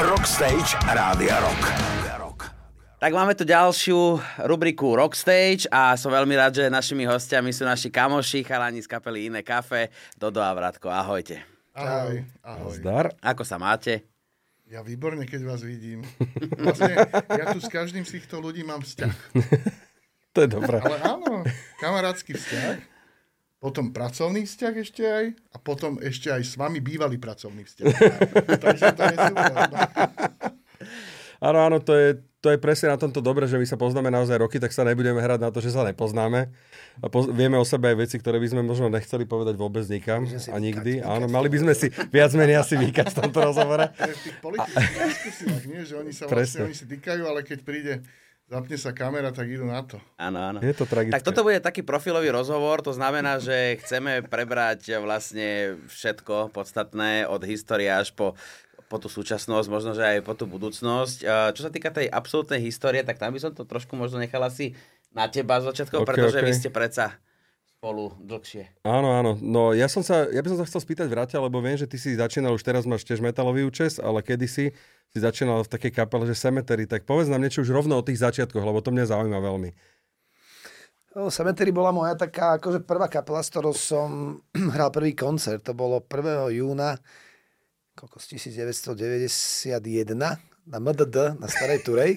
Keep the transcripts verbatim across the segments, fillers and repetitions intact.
Rockstage Rádia Rock. Tak máme tu ďalšiu rubriku Rockstage a som veľmi rád, že našimi hostiami sú naši kamoši, chalani z kapely Iné kafe, Dodo a Vratko. Ahojte. Ahoj. Ahoj. Zdar. Ako sa máte? Ja výborne, keď vás vidím. Vlastne ja tu s každým z týchto ľudí mám vzťah. To je dobré. Ale áno, kamarátsky vzťah, potom pracovný vzťah ešte aj a potom ešte aj s vami bývalý pracovný vzťah. Takže to je super. Áno, áno, to je, to je presne na tomto dobre, že my sa poznáme naozaj roky, tak sa nebudeme hrať na to, že sa nepoznáme. A poz, vieme o sebe aj veci, ktoré by sme možno nechceli povedať vôbec nikam a nikdy. Vykať, áno, vykať, mali by sme si viac menej asi vykať v tomto rozhovore. To je v tých politických diskusiách, nie? Že oni sa vlastne oni si týkajú, ale keď príde, zapne sa kamera, tak idú na to. Áno, áno. Je to tragické. Tak toto bude taký profilový rozhovor, to znamená, že chceme prebrať vlastne všetko podstatné od histórie až po po tú súčasnosť, možno, že aj po tú budúcnosť. Čo sa týka tej absolútnej histórie, tak tam by som to trošku možno nechal asi na teba z začiatku, okay, pretože okay. Vy ste predsa spolu dlhšie. Áno, áno. No ja som sa, ja by som sa chcel spýtať Vraťa, lebo viem, že ty si začínal, už teraz máš tiež metalový účes, ale kedysi si začínal v takej kapele, že Cemetery, tak povedz nám niečo už rovno o tých začiatkoch, lebo to mňa zaujíma veľmi. No, Cemetery bola moja taká, akože prvá kapela, s ktorou som hral prvý koncert. To bolo prvého júna koľko z devätnásťstodeväťdesiatjeden na em dé dé, na Starej Turej.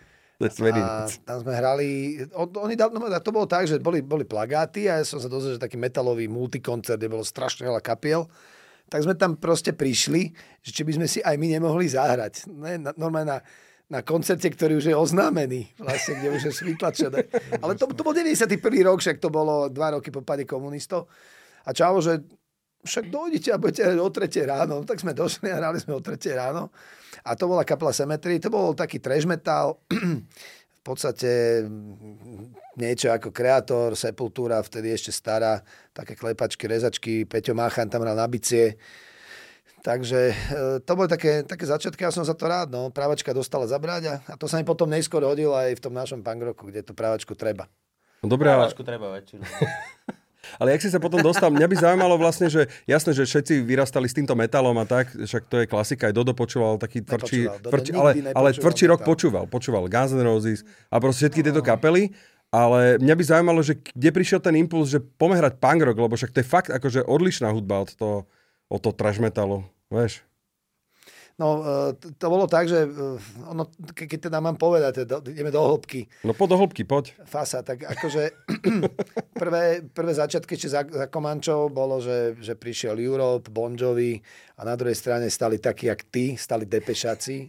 A tam sme hrali, oni, no, to bolo tak, že boli, boli plagáty a ja som sa dozvedel, že taký metalový multikoncert, kde bolo strašne veľa kapiel. Tak sme tam proste prišli, že či by sme si aj my nemohli zahrať. Ne, normálne na, na koncerte, ktorý už je oznámený, vlastne, kde už je vytlačené. Ale to, to bol deväťdesiaty prvý rok, však to bolo dva roky po páde komunistov. A čavo, že však dojdete a budete hrať o tretej ráno. Tak sme došli a hrali sme o tretej ráno. A to bola kapela Cemetery. To bol taký trash metal. V podstate niečo ako Kreator, Sepultura, vtedy ešte stará. Také klepačky, rezačky. Peťo Máchan tam hral na bicie. Takže to boli také, také začiatky. Ja som za to rád. No. Právačka dostala zabrať a to sa mi potom neskôr hodilo aj v tom našom punk rocku, kde tú právačku treba. No dobré, ale... Právačku treba väčšinu. Ale jak si sa potom dostal, mňa by zaujímalo vlastne, že jasné, že všetci vyrastali s týmto metalom a tak, však to je klasika, aj Dodo počúval taký tvrdší, tvrdší, ale, ale tvrdší rok počúval, počúval Guns N' Roses a proste všetky tieto kapely, ale mňa by zaujímalo, že kde prišiel ten impuls, že poďme hrať punk rock, lebo však to je fakt akože odlišná hudba od toho, od toho trash metalu, vieš? No, to, to bolo tak, že ono, keď teda mám povedať, teda, ideme do hĺbky. No poď do hĺbky, poď. Fasa, tak akože prvé, prvé začiatky ešte za, za Komančov bolo, že, že prišiel Europe, Bon Jovi a na druhej strane stali takí, jak ty, stali depešáci.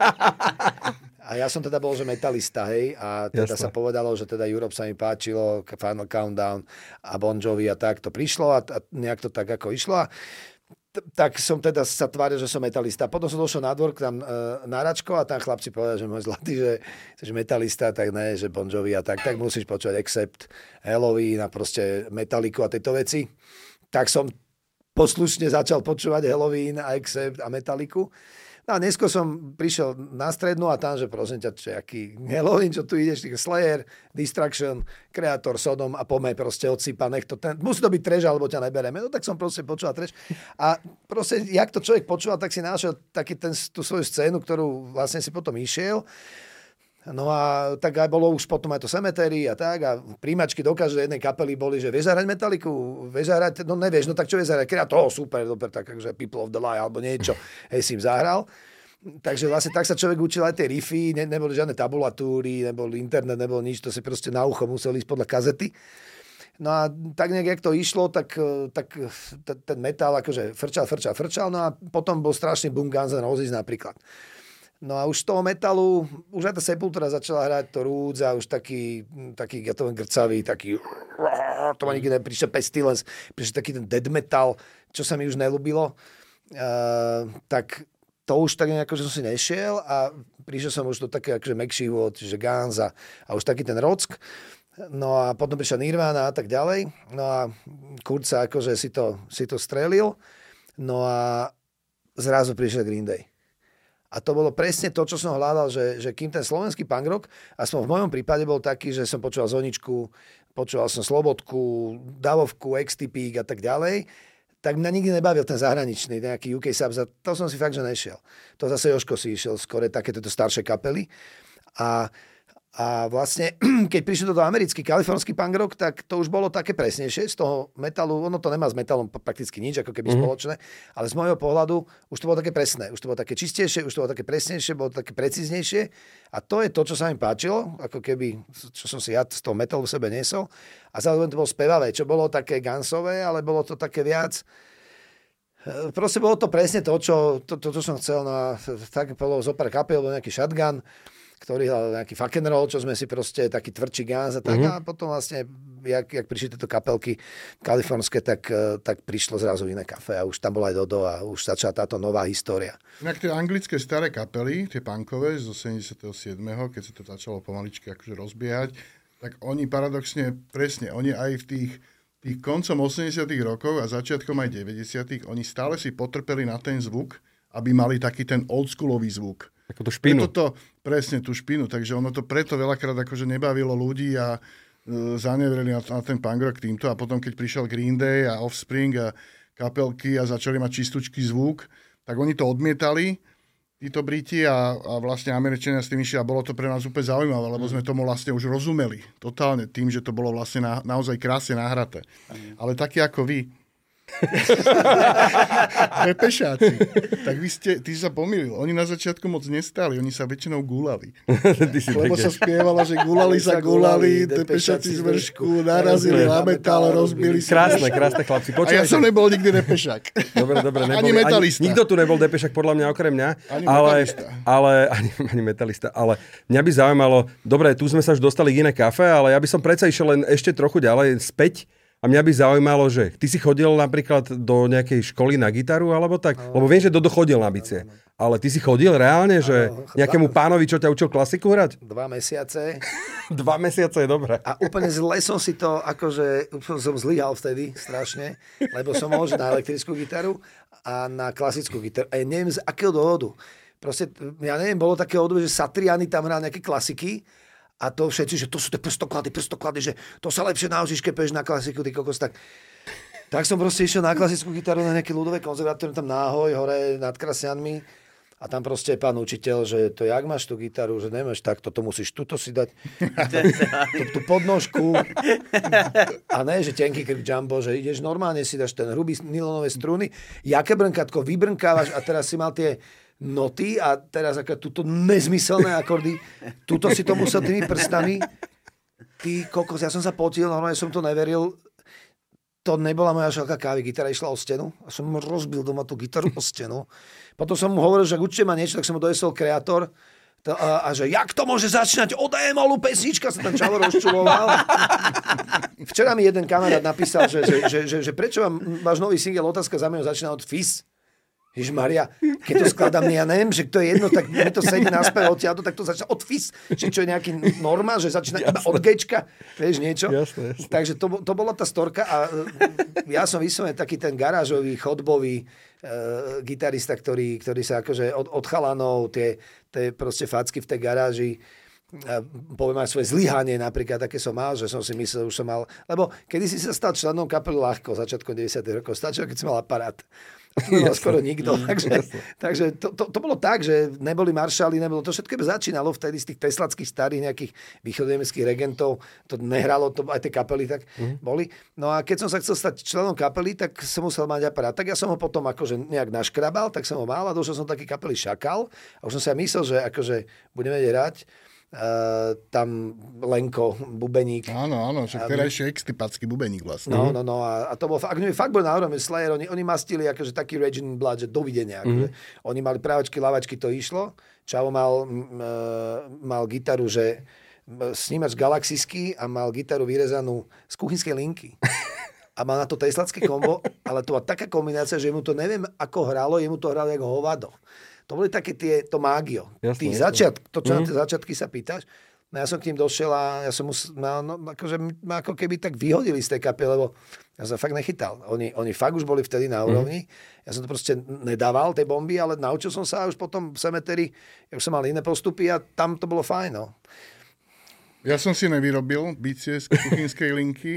A ja som teda bol, že metalista, hej, a teda Jasne. Sa povedalo, že teda Europe sa mi páčilo, Final Countdown a Bon Jovi a tak to prišlo a, a nejak to tak ako išlo. Tak som teda sa tváril, že som metalista. Potom som došiel na dvor tam e, na Račko a tam chlapci povedali, že môj zlatý, že že metalista, tak ne, že Bon Jovi a tak, tak musíš počúvať Accept, Halloween a proste Metalliku a tieto veci. Tak som poslušne začal počúvať Halloween a Accept a Metalliku. No a neskôr som prišiel na strednú a tam, že prosím ťa, čo aký Halloween, čo tu ideš, tých Slayer, Destruction, Kreator, Sodom a poďme proste odsypa, nech to ten, musí to byť trash, alebo ťa nebereme. No tak som proste počúval trash. A proste, jak to človek počúval, tak si našiel taký ten, tú svoju scénu, ktorú vlastne si potom išiel. No a tak aj bolo už potom aj to Cemetery a tak a príjmačky do každej jednej kapely boli, že vieš zahrať Metalliku, vieš zahrať, no nevieš, no tak čo vieš zahrať, Kreator, oh, super, super, tak akože People of the Lie alebo niečo, hej, si im zahral. Takže vlastne tak sa človek učil aj tie riffy, ne, neboli žiadne tabulatúry, nebol internet, nebol nič, to si proste na ucho musel ísť podľa kazety. No a tak nejak, jak to išlo, tak, tak ten metal akože frčal, frčal, frčal, no a potom bol strašný boom Guns N' Roses napríklad. No a už z toho metalu, už aj tá Sepultura začala hrať to Roots a už taký, taký, ja to len grcavý, taký, to ma nikdy neprišiel Pestilence, prišiel taký ten dead metal, čo sa mi už nelúbilo, uh, tak to už tak nejako, že som si nešiel a prišiel som už do také akože mäkší vôd, čiže Guns a, a už taký ten rock. No a potom prišla Nirvana a tak ďalej. No a Kurt sa akože si to, si to strelil. No a zrazu prišiel Green Day. A to bolo presne to, čo som hľadal, že, že kým ten slovenský punk rock, aspoň v mojom prípade bol taký, že som počúval Zoničku, počúval som Slobodku, Davovku, X-Typík a tak ďalej, tak mňa nikdy nebavil ten zahraničný, nejaký ú ká Subs, a to som si fakt, že nešiel. To zase Jožko si išiel skôr takéto staršie kapely. A A vlastne, keď prišli do toho americký, kalifornský punk rock, tak to už bolo také presnejšie z toho metalu. Ono to nemá s metalom prakticky nič, ako keby mm-hmm. spoločné, ale z môjho pohľadu už to bolo také presné. Už to bolo také čistejšie, už to bolo také presnejšie, bolo to také precíznejšie. A to je to, čo sa mi páčilo, ako keby, čo som si ja z toho metalu v sebe nesol. A zároveň to bolo spevavé, čo bolo také gansové, ale bolo to také viac... Proste bolo to presne to, čo, to, to, čo som chcel. No a tak bolo zo pár kapiel, bol nejaký Shotgun, ktorý hral nejaký fuck and roll, čo sme si proste taký tvrdší gáz a tak. Mm-hmm. A potom vlastne, jak, jak prišli tieto kapelky kalifornské, tak, tak prišlo zrazu iné kafe a už tam bola aj Dodo a už začala táto nová história. Inak tie anglické staré kapely, tie punkové zo sedemdesiateho siedmeho keď sa to začalo pomaličky akože rozbiehať, tak oni paradoxne, presne, oni aj v tých, tých koncom osemdesiatych rokov a začiatkom aj deväťdesiatych oni stále si potrpeli na ten zvuk, aby mali taký ten oldschoolový zvuk. Ako tú špinu. To, presne tú špinu, takže ono to preto veľakrát akože nebavilo ľudí a e, zanevreli na, na ten punk rock týmto a potom, keď prišiel Green Day a Offspring a kapelky a začali mať čistúčky zvuk, tak oni to odmietali, títo Briti a, a vlastne Američania s tým išli a bolo to pre nás úplne zaujímavé, lebo sme tomu vlastne už rozumeli totálne tým, že to bolo vlastne na, naozaj krásne nahraté. Ale takí ako vy, Depešáci. Tak vy ste, ty sa pomýlil. Oni na začiatku moc nestáli, oni sa väčšinou gulali. Lebo sa spievalo, že gulali sa gulali, Depešáci z vršku, narazili na metal, rozbili sa. Krásne, krásne chlapci. Počúvajte. A ja som nebol nikdy Depešák. Dobre, dobre. Nebol, ani metalista. Ani, nikto tu nebol Depešák podľa mňa okrem mňa. Ani ale, metalista. Ale, ani, ani metalista. Ale mňa by zaujímalo, dobre, tu sme sa už dostali k iné kafe, ale ja by som predsa išiel len ešte trochu ďalej späť. A mňa by zaujímalo, že ty si chodil napríklad do nejakej školy na gitaru, alebo tak? No. Lebo viem, že Dodo chodil na bicie. No, no, no. Ale ty si chodil reálne, že no, nejakému pánovi, čo ťa učil klasiku hrať? Dva mesiace. Dva mesiace je dobré. A úplne zle som si to, akože som zlyhal vtedy strašne, lebo som mohol na elektrickú gitaru a na klasickú gitaru. A ja neviem, z akého dôvodu. Proste, ja neviem, bolo také obdobie, že Satriani tam hral nejaké klasiky, a to všetci, že to sú tie prstoklady, prstoklady, že to sa lepšie naučíš, keď pôjdeš na klasiku, ty kokos, tak... Tak som proste išiel na klasickú gitaru na nejaké ľudové konzervatórium tam náhoj, hore nad Krasianmi. A tam proste pán učiteľ, že to jak máš tú gitaru, že nemáš takto, to musíš tuto si dať, tú, tú podnožku. A ne, že tenký krk jumbo, že ideš normálne, si dáš ten hrubý nylonové struny, jaké brnkátko vybrnkávaš a teraz si mal tie noty a teraz aké túto nezmyselné akordy, túto si to musel tými prstami. Ty kokos, ja som sa potil, normálne som to neveril. To nebola moja šalka kávy, gitara išla o stenu a som rozbil doma tú gitaru o stenu. Potom som mu hovoril, že ak určite ma niečo, tak som mu dojesol Kreator a, a že jak to môže začínať od E-molu pesnička, sa tam čavo rozčuloval. Včera mi jeden kamarát napísal, že, že, že, že, že prečo vám váš nový single Otázka za mňa začína od Fizz. Ježišmaria, keď to skladám, ja neviem, že to je jedno, tak mi to sedí naspäť odtiaľto, tak to začína od Fizz, že čo je nejaký norma, že začína jasné. Iba od Gčka, vieš niečo. Jasné, jasné. Takže to, to bola tá storka a ja som vyslovene taký ten garážový, chodbový uh, gitarista, ktorý, ktorý sa akože od, od chalanov, tie, tie proste facky v tej garáži, a poviem aj svoje zlyhanie napríklad, také som mal, že som si myslel, už som mal, lebo kedy si sa stal členom kapely ľahko, začiatkom deväťdesiatych rokov, stačilo, keď si mal aparát. To skoro nikto. Takže, takže to, to, to bolo tak, že neboli maršali, nebolo to všetko začínalo vtedy z tých teslackých starých nejakých východonemeckých regentov. To nehralo, to aj tie kapely tak mm. boli. No a keď som sa chcel stať členom kapely, tak som musel mať aparát. Tak ja som ho potom akože nejak naškrabal, tak som ho mal a došiel som taký kapely Šakal. A už som si aj myslel, že akože budeme hrať. Uh, tam Lenko, bubeník. Áno, áno, však terajší extipacký bubeník vlastne. No, no, no, a, a to bol fakt, fakt bol na úrovni Slayer, oni, oni mastili akože taký Raging Blood, že dovidenia. Akože. Mm-hmm. Oni mali právačky, lavačky, to išlo. Čavo mal, uh, mal gitaru, že snímač galaxisky a mal gitaru vyrezanú z kuchynskej linky. A mal na to teslacké kombo, ale to bola taká kombinácia, že mu to neviem, ako hralo, jemu to hralo ako hovado. To boli také tie, to mágio. Jasne, Tí jasne. Začiat, to, čo mm. na tie začiatky sa pýtaš, no ja som k ním došiel a ja som musel, no, akože ma ako keby tak vyhodili z tej kapely, lebo ja som fakt nechytal. Oni, oni fakt už boli vtedy na úrovni. Mm. Ja som to proste nedával, tie bomby, ale naučil som sa a už potom v Cemetery, ja už som mal iné postupy a tam to bolo fajn, no. Ja som si nevyrobil bicie z kuchynskej linky,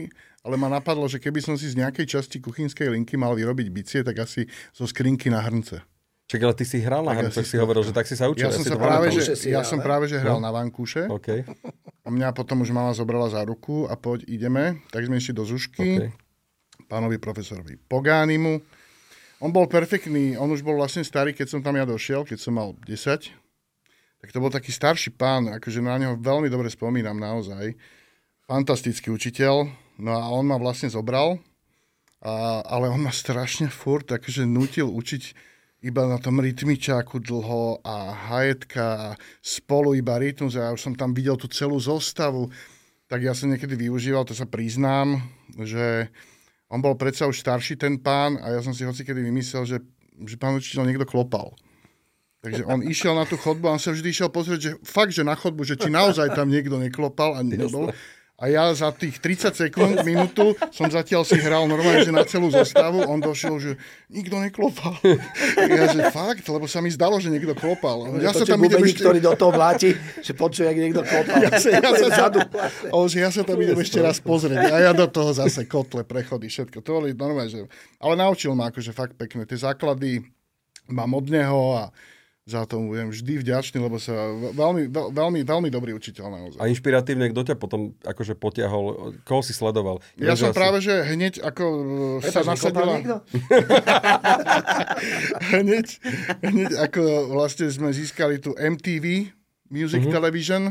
ale ma napadlo, že keby som si z nejakej časti kuchynskej linky mal vyrobiť bicie, tak asi zo skrinky na hrnce. Čak, ale ty si hral na hrnce, si hovoril, že tak si sa učil. Ja som, sa práve, že, ja som práve, že hral no. na vankúše. Okay. A mňa potom už mama zobrala za ruku a poď, ideme. Tak sme išli do Zušky, okay. pánovi profesorovi Pogánimu. On bol perfektný, on už bol vlastne starý, keď som tam ja došiel, keď som mal desať. Tak to bol taký starší pán, akože na neho veľmi dobre spomínam naozaj. Fantastický učiteľ. No a on ma vlastne zobral, a, ale on ma strašne furt akože nutil učiť iba na tom rytmičáku dlho a hajetka a spolu iba rytmus a ja už som tam videl tú celú zostavu, tak ja som niekedy využíval, to sa priznám, že on bol predsa už starší ten pán a ja som si hocikedy vymyslel, že, že pán učiteľ niekto klopal. Takže on išiel na tú chodbu a on sa vždy išiel pozrieť, že fakt, že na chodbu, že či naozaj tam niekto neklopal a nebol. A ja za tých tridsať sekúnd, minútu som zatiaľ si hral normálne, že na celú zostavu. On došiel, že nikto neklopal. Ja, že fakt, lebo sa mi zdalo, že niekto klopal. Ja sa tam idem ešte... ktorý do toho vláti, že počuje, jak niekto klopal. Ja sa, ja sa, tam, o, že ja sa tam idem ešte raz pozrieť. A ja do toho zase kotle, prechody, všetko. To boli normálne, že... Ale naučil ma akože fakt pekne. Tie základy mám od neho a za to budem vždy vďačný, lebo sa veľmi, veľmi, veľmi dobrý učiteľ naozaj. A inšpiratívne, kto ťa potom akože potiahol, koho si sledoval? Ja som asi... práve, že hneď ako Prepač, sa nasadila... hneď, hneď ako vlastne sme získali tu em té vé, Music mm-hmm. Television,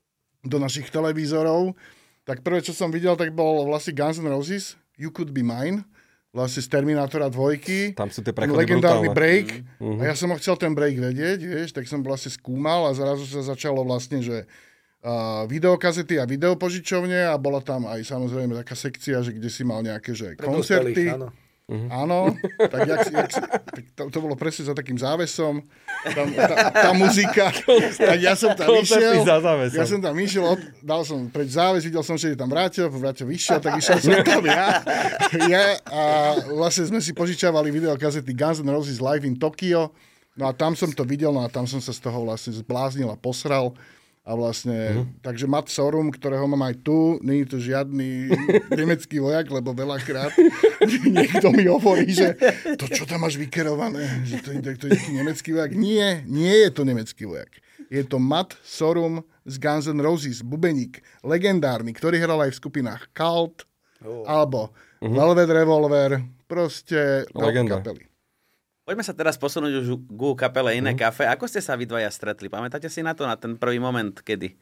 do našich televízorov, tak prvé, čo som videl, tak bol vlastne Guns N' Roses, You Could Be Mine, vlastne z Terminátora dvojky. Tam sú tie prechody legendárny brutálne. break. Mm-hmm. A ja som ho chcel ten break vedieť, vieš, tak som vlastne skúmal a zrazu sa začalo vlastne, že uh, videokazety a videopožičovne a bola tam aj samozrejme taká sekcia, že kde si mal nejaké že koncerty. Áno. Mm-hmm. Áno, tak, jak, jak, tak to, to bolo presne za takým závesom, tam, tá, tá muzika, tak ja som tam išiel, ja som tam išiel, od, dal som preč záves, videl som, že je tam Vráťo, Vráťo vyšiel, tak išiel som tam ja, ja a vlastne sme si požičavali videokazety Guns N' Roses Live in Tokyo, no a tam som to videl, no a tam som sa z toho vlastne zbláznil a posral. A vlastne, uh-huh. takže Matt Sorum, ktorého mám aj tu, nie je to žiadny nemecký vojak, lebo veľakrát niekto mi hovorí, že to, čo tam máš vykerované, že to, to je nejaký nemecký vojak. Nie, nie je to nemecký vojak. Je to Matt Sorum z Guns N' Roses, bubeník, legendárny, ktorý hral aj v skupinách Cult, oh. alebo uh-huh. Velvet Revolver, proste legenda. Kapely. Poďme sa teraz posunúť už ku kapele Iné mm. kafe. Ako ste sa vy dvaja stretli? Pamätáte si na to, na ten prvý moment, kedy?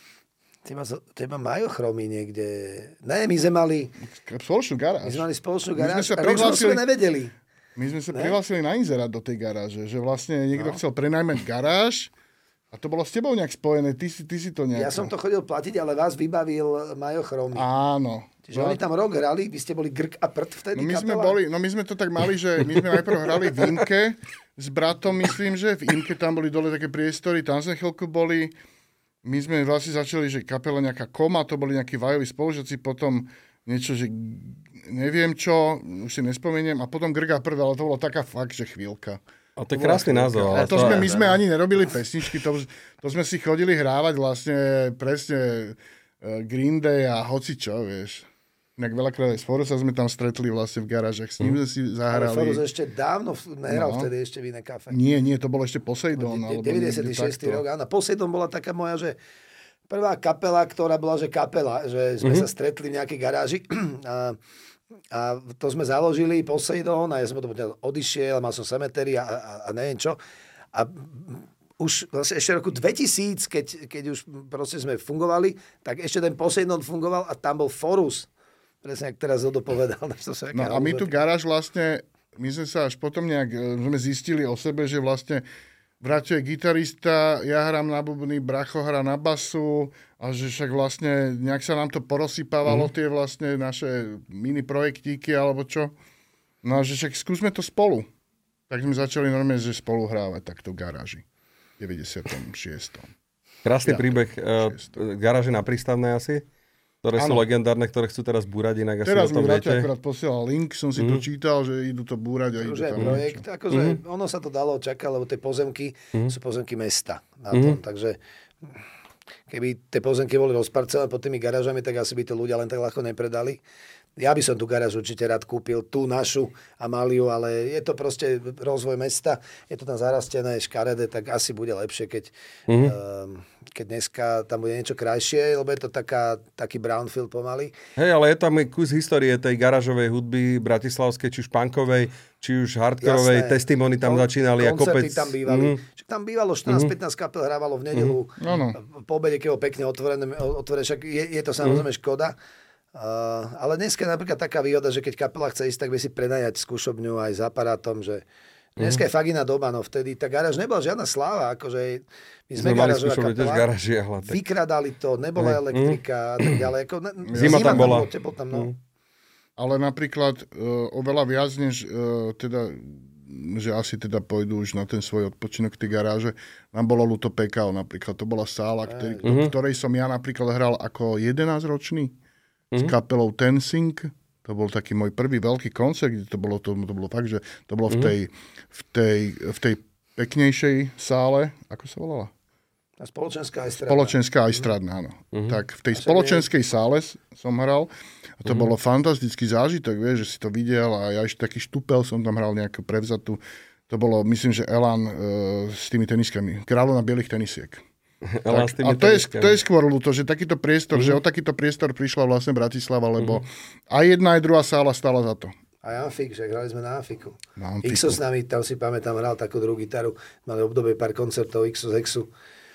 Teba, teba majú chromy niekde. Ne, my sme mali... Spoločnú garáž. My sme mali spoločnú garáž, a my sme nevedeli. My sme sa prihlásili na inzerát do tej garáže, že vlastne niekto no. chcel prenajmať garáž a to bolo s tebou nejak spojené. Ty si, ty si to nejak... Ja som to chodil platiť, ale vás vybavil Majo chromy. Áno. Čiže oni tam rok hrali, vy ste boli grk a prd vtedy no my kapela? sme boli, no my sme to tak mali, že my sme najprv hrali v Imke s bratom, myslím, že v Imke tam boli dole také priestory, tam sme chvíľku boli. My sme vlastne začali, že kapela nejaká Koma, to boli nejakí vajoví spolužiaci, potom niečo, že neviem čo, už si nespomeniem, a potom grk a prd, ale to bolo taká fakt, že chvíľka. A to je krásny názov. Ale to, to sme, my sme ani nerobili pesničky, to, to sme si chodili hrávať vlastne presne uh, Green Day a hocičo, vieš. Inak veľakrát aj s Forusa sme tam stretli vlastne v garážach, s ním sme si zahrali. Ale Forus ešte dávno nehral no. vtedy ešte v Iné kafe. Nie, nie, to bol ešte Poseidon. deväťdesiaty šiesty rok, áno. Poseidon bola taká moja, že prvá kapela, ktorá bola, že kapela, že sme mm-hmm. sa stretli v nejakej garáži a, a to sme založili Poseidon a ja som potom odišiel, mal som Cemetery a, a, a neviem čo. A už vlastne ešte roku dvetisíc, keď, keď už proste sme fungovali, tak ešte ten Poseidon fungoval a tam bol Forus. Presne, ak teraz Zodo povedal. No a my tu garáž vlastne, my sme sa až potom nejak, sme zistili o sebe, že vlastne Vráťo je gitarista, ja hrám na bubny, Bracho hrá na basu a že však vlastne nejak sa nám to porozsypávalo, mm. tie vlastne naše mini projektíky alebo čo. No a že však skúsme to spolu. Tak sme začali normálne, že spolu hrávať takto v garáži. v deväťdesiatom šiestom Krásny ja, príbeh. Uh, garáže na Prístavnej asi? Ktoré ano. Sú legendárne, ktoré chcú teraz búrať, inak asi teraz o tom mi viete. Teraz mi akurát posielal link, som si mm. to čítal, že idú to búrať a idú tam projekt, akože mm-hmm. ono sa to dalo čakať, lebo tie pozemky mm-hmm. sú pozemky mesta. Na mm-hmm. tom, takže keby tie pozemky boli rozparcelé pod tými garážami, tak asi by to ľudia len tak ľahko nepredali. Ja by som tú garáž určite rád kúpil, tú našu Amáliu, ale je to proste rozvoj mesta, je to tam zarastené, škaredé, tak asi bude lepšie, keď, mm-hmm. um, keď dneska tam bude niečo krajšie, lebo je to taká, taký brownfield pomaly. Hej, ale je tam kus histórie tej garážovej hudby bratislavskej, či už punkovej, či už hardkorovej, testimony tam Kon- začínali a kopec. Koncerty tam bývali. Mm-hmm. Tam bývalo štrnásť pätnásť mm-hmm. kapel, hrávalo v nedeľu, mm-hmm. po obede, keď ho pekne otvorené, otvorené, však je, je to samozrejme mm-hmm. škoda. Uh, ale dneska je napríklad taká výhoda, že keď kapela chce ísť, tak vie si prenajať skúšobňu aj s aparátom, že dneska je fakt iná doba, no vtedy tá garáž nebola žiadna sláva, akože my sme garážová kapela, garáži, vykradali to, nebola elektrika a tak ďalej. Ako, zima, zima tam bola. Teplo tam, no. Ale napríklad uh, oveľa viac, než uh, teda že asi teda pôjdu už na ten svoj odpočinok tej garáže. Nám bolo ľúto pé ká ó napríklad, to bola sála, ktorý, v ktorej som ja napríklad hral ako jedenásťročný. S kapelou Tensing, to bol taký môj prvý veľký koncert, kde to bolo, to, to bolo fakt, že to bolo v tej, v tej, v tej peknejšej sále, ako sa volala? Spoločenská aj stradná. Spoločenská aj stradná, áno. Uh-huh. Tak v tej spoločenskej sále som hral a to uh-huh. bolo fantastický zážitok, vieš, že si to videl a ja ešte taký štupel som tam hral nejakú prevzatú. To bolo, myslím, že Elan uh, s tými teniskami. Kráľovna bielých tenisiek. Tak, a to je, to je skôr ľúto, že takýto priestor, mm-hmm. že o takýto priestor prišla vlastne Bratislava, lebo mm-hmm. aj jedna, aj druhá sála stála za to. Aj Amfik, že hrali sme na Amfiku. Na Amfiku. Ixo s nami, tam si pamätám, hral takú druhú gitaru, mali obdobie pár koncertov Ixo z Exu.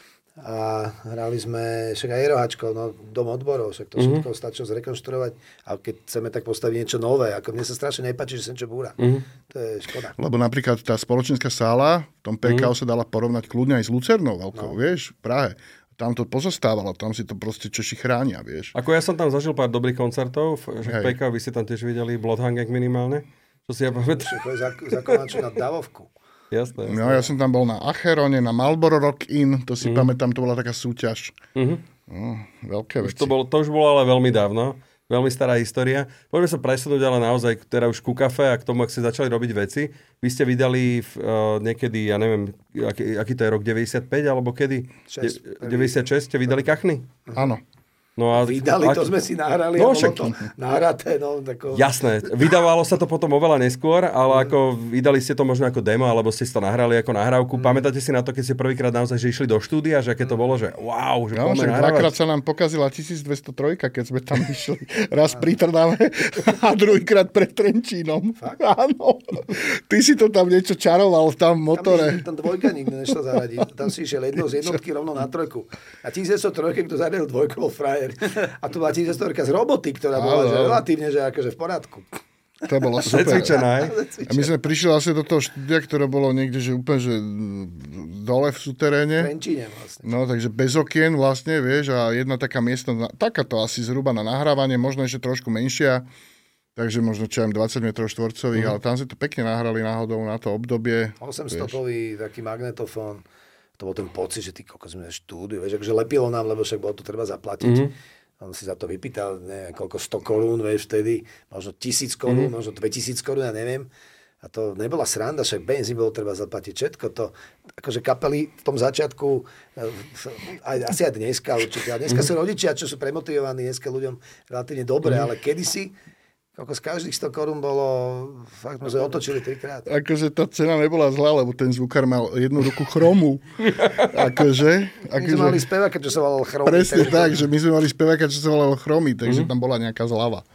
A hrali sme však aj Jerohačko, no, dom odborov, však to všetko mm-hmm. stačilo zrekonštruovať. A keď chceme tak postaviť niečo nové, ako mne sa strašne nepáči, že sem čo búra. Mm-hmm. To je škoda. Lebo napríklad tá spoločenská sála, v tom pé ká ó mm-hmm. sa dala porovnať kľudne aj s Lucernou veľkou, no. vieš, v Prahe. Tam to pozostávalo, tam si to proste Češi chránia, vieš. Ako ja som tam zažil pár dobrých koncertov, že v pé ká ó vy ste tam tiež videli Bloodhound Gang minimálne. Čo si ja pamätám. Za, za Komanču na Davovku. Jasné, jasné. No, ja som tam bol na Acherone, na Marlboro Rock Inn, to si mm. pamätám, to bola taká súťaž. Mm-hmm. No, veľké veci. Už to, bol, to už bolo ale veľmi dávno, veľmi stará história. Poďme sa presunúť ale naozaj teda už ku kafe a k tomu, ak ste začali robiť veci. Vy ste vydali v, uh, niekedy, ja neviem, aký, aký to je rok, deväťdesiatpäť alebo kedy? šesť, deväťdesiatšesť ste vydali Kachny? Áno. No a vydali, ak... to sme si nahrali, no, a bolo to nahraté. No, tako... Jasné, vydávalo sa to potom oveľa neskôr, ale mm. ako vydali ste to možno ako demo, alebo ste si to nahrali ako nahrávku. Mm. Pamätáte si na to, keď ste prvýkrát naozaj že išli do štúdia, že aké to bolo, že wow, že no, poďme nahrávať? Dvakrát sa nám pokazila tisícdvestotri, keď sme tam išli raz pri Trnave a druhýkrát pred Trenčínom. Fakt? Áno. Ty si to tam niečo čaroval tam v motore. Tam, tam dvojka nikto nešla zaradiť. Tam si išiel jednou z jednotky rovno na trojku. A tisícdvestotri, kto zaradil dvojku, bol frajer. A tu bola tisícdvestotri z roboty, ktorá bola že relatívne, že akože v poriadku. To bolo super. Zacvičená, a my sme prišli vlastne do toho štúdia, ktoré bolo niekde, že úplne, že dole v suteréne. V Trenčíne vlastne. No, takže bez okien vlastne, vieš, a jedna taká miestnosť, takáto asi zhruba na nahrávanie, možno ešte trošku menšia, takže možno čo aj dvadsať metrov štvorcových, uh-huh. ale tam si to pekne nahrali náhodou na to obdobie. osemstopový taký magnetofón. To bol ten pocit, že ty kokos sme štúdiu, vieš, akože lepilo nám, lebo však bolo to treba zaplatiť. Mm-hmm. On si za to vypýtal, neviem, koľko, sto korún, vieš, vtedy, možno tisíc korún, mm-hmm. možno dvetisíc korún, ja neviem. A to nebola sranda, však benzín bolo treba zaplatiť všetko. To, akože kapely v tom začiatku, aj, asi aj dneska určite, a dneska mm-hmm. sú rodičia, čo sú premotivovaní, dneska ľuďom relatívne dobre, mm-hmm. ale kedysi Ako z každých sto korún bolo, fakt sme sa otočili trikrát. Akože tá cena nebola zlá, lebo ten zvukár mal jednu ruku chromu. Akože, My akože, sme mali speváka, čo sa volal Chromy. Presne tak, že my sme mali speváka, čo sa volal Chromy, takže mm-hmm. tam bola nejaká zľava.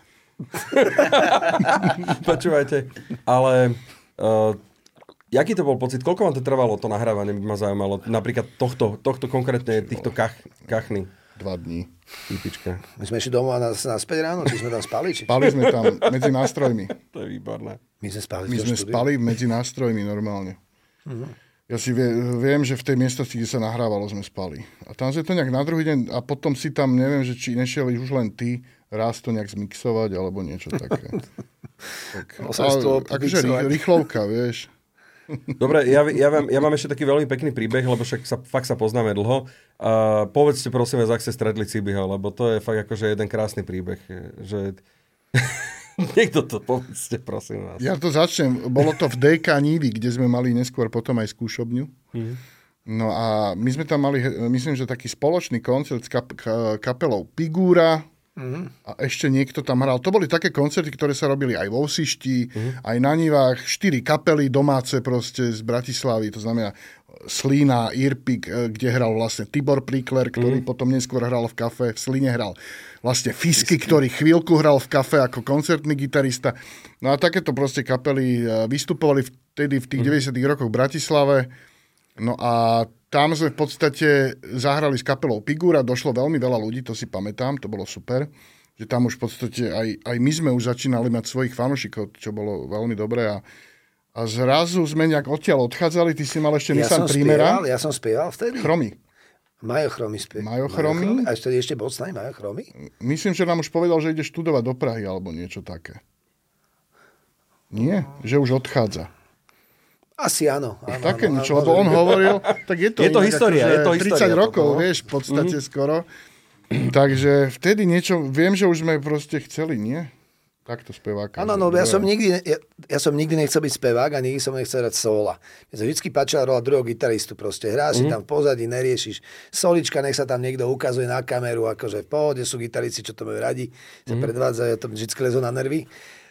Počúvajte, ale uh, jaký to bol pocit? Koľko vám to trvalo, to nahrávanie by ma zaujímalo? Napríklad tohto, tohto konkrétne, týchto kach, kachny. Dva dní. Typička. My sme išli domov a naspäť ráno, či sme tam spali? Či... Spali sme tam medzi nástrojmi. To je výborné. My sme spali, My sme spali medzi nástrojmi normálne. Uh-huh. Ja si vie, viem, že v tej miestnosti, kde sa nahrávalo, sme spali. A tam sme to nejak na druhý deň, a potom si tam, neviem, že či nešiel už len ty, raz to nejak zmixovať, alebo niečo také. Tak, ale, akože rýchlovka, vieš. Dobre, ja, ja, vám, ja mám ešte taký veľmi pekný príbeh, lebo však sa, fakt sa poznáme dlho. A povedzte prosím vás, ak ste stretli Cibiho, lebo to je fakt akože jeden krásny príbeh. Že... Niekto to povedzte, prosím vás. Ja to začnem. Bolo to v dé ká Nívy, kde sme mali neskôr potom aj skúšobňu. Mm. No a my sme tam mali, myslím, že taký spoločný koncert s kap- kapelou Figúra, mm-hmm. a ešte niekto tam hral. To boli také koncerty, ktoré sa robili aj vo Osišti, mm-hmm. aj na Nivách, štyri kapely domáce proste z Bratislavy, to znamená Slína, Irpik, kde hral vlastne Tibor Príkler, ktorý mm. potom neskôr hral v kafe, v Slíne hral vlastne Fisky, Fisky, ktorý chvíľku hral v kafe ako koncertný gitarista. No a takéto proste kapely vystupovali vtedy v tých mm. deväťdesiatych rokoch v Bratislave. No a tam sme v podstate zahrali s kapelou Figura, došlo veľmi veľa ľudí, to si pamätám, to bolo super. Že tam už v podstate aj, aj my sme už začínali mať svojich fanúšikov, čo bolo veľmi dobré a A zrazu sme nejak odtiaľ odchádzali, ty si mal ešte ja Nissan Primera. Ja som spieval vtedy. Chromy. Majo Chromy spieval. Majo Chromy. A ešte, ešte bol s nami Majo Chromy? Myslím, že nám už povedal, že ide študovať do Prahy alebo niečo také. Nie? Že už odchádza. Asi áno. áno také áno, niečo, áno, lebo on hovoril, tak je to, je to história, je to história. tridsať rokov, to, no? vieš, v podstate mm-hmm. skoro. Takže vtedy niečo, viem, že už sme proste chceli, nie? Takto speváka. Áno, no, ja som, nikdy, ja, ja som nikdy nechcel byť spevák a nikdy som nechcel hrať sola. Mne sa vždy páčila rola druhého gitaristu. Proste hráš mm-hmm. si tam v pozadí, neriešiš. Solička, nech sa tam niekto ukazuje na kameru, akože v pohode sú gitaristi, čo to majú radi, sa mm-hmm. predvádzajú, to vždy lezú na nervy.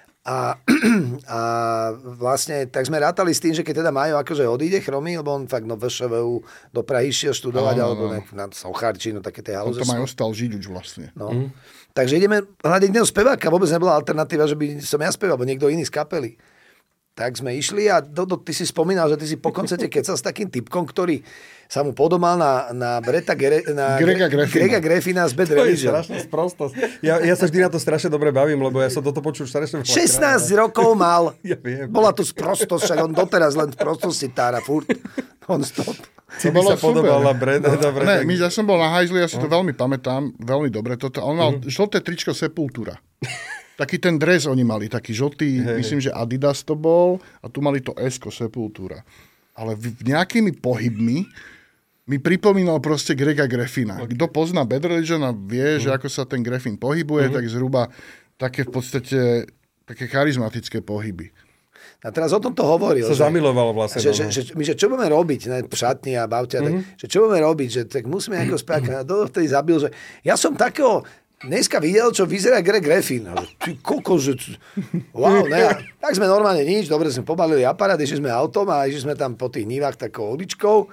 A, a vlastne tak sme rátali s tým, že keď teda Majo akože odíde Chromy, lebo on fakt no, v vé š vé ú do Prahy išiel študovať, no, alebo no. na Sochárčinu, také tie halúze. On tam aj ostal žiť už vlastne. No. Mm. Takže ideme hľadať jedného speváka, vôbec nebola alternatíva, že by som ja speval, alebo niekto iný z kapely. Tak sme išli a do, do, ty si spomínal, že ty si po koncerte kecal s takým typkom, ktorý sa mu podobal na, na Breta Gere, na Grega Greffina. Grega Greffina z Bad To Religion. je strašná sprostosť. Ja, ja sa vždy na to strašne dobre bavím, lebo ja som toto počul strašne veľa. šestnásť rokov mal. Ja viem. Bola tu sprostosť, však on doteraz len v prostosti tára furt. On stop. Si by sa podobal na Breda. No, ne, my, ja som bol na Hajzli, ja si to veľmi pamätám, veľmi dobre. Toto. On mal mm-hmm. žlté tričko Sepultura. Taký ten dres oni mali, taký žltý, hey. Myslím, že Adidas to bol a tu mali to S-ko Sepultura. Ale v, nejakými pohybmi mi pripomínal proste Grega Greffina. Okay. Kto pozná Bad Religion a vie, mm. že ako sa ten Greffin pohybuje, mm. tak zhruba také v podstate také charizmatické pohyby. A teraz o tom to hovoril. Sa že, zamiloval vlastne. Že, že, že, my, že čo budeme robiť, ne, v šatni a bavte, mm-hmm. tak, že čo budeme robiť, že tak musíme nejakého speváka. A do vtedy zabil, že ja som takého dneska videl, čo vyzerá Greg Greffin. Ty koko, že... Wow, ne. Tak sme normálne nič, dobre sme pobalili aparát, išli sme autom a išli sme tam po tých nivách takou uličkou.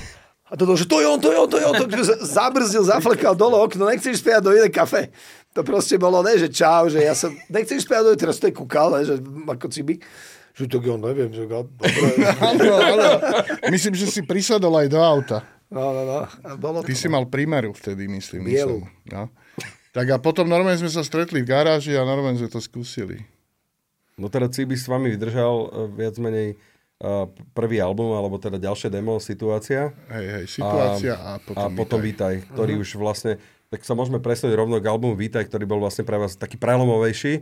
A to, že to je on, to je on, to je on. To zabrzdil, zaflekal dole okno, nechceš spievať do jednej kafe. To proste bolo, ne, že čau, že ja som... Nechceš spievať do jednej, teraz to je kúkal, ne, že ako cibi. Že to on neviem, že... Áno, áno. Myslím, že si prisadol aj do auta. No, no, no. A bolo Ty to, si mal Primeru vtedy, myslím. Bielu. No. Tak a potom normálne sme sa stretli v garáži a normálne sme to skúsili. No teda Cibi s vami vydržal uh, viac menej uh, prvý album, alebo teda ďalšie demo, Situácia. Hej, hej, Situácia a, a potom, a potom Vítaj, Vítaj ktorý uh-huh. už vlastne, tak sa môžeme presnúť rovno k albumu Vítaj, ktorý bol vlastne pre vás taký prelomovejší.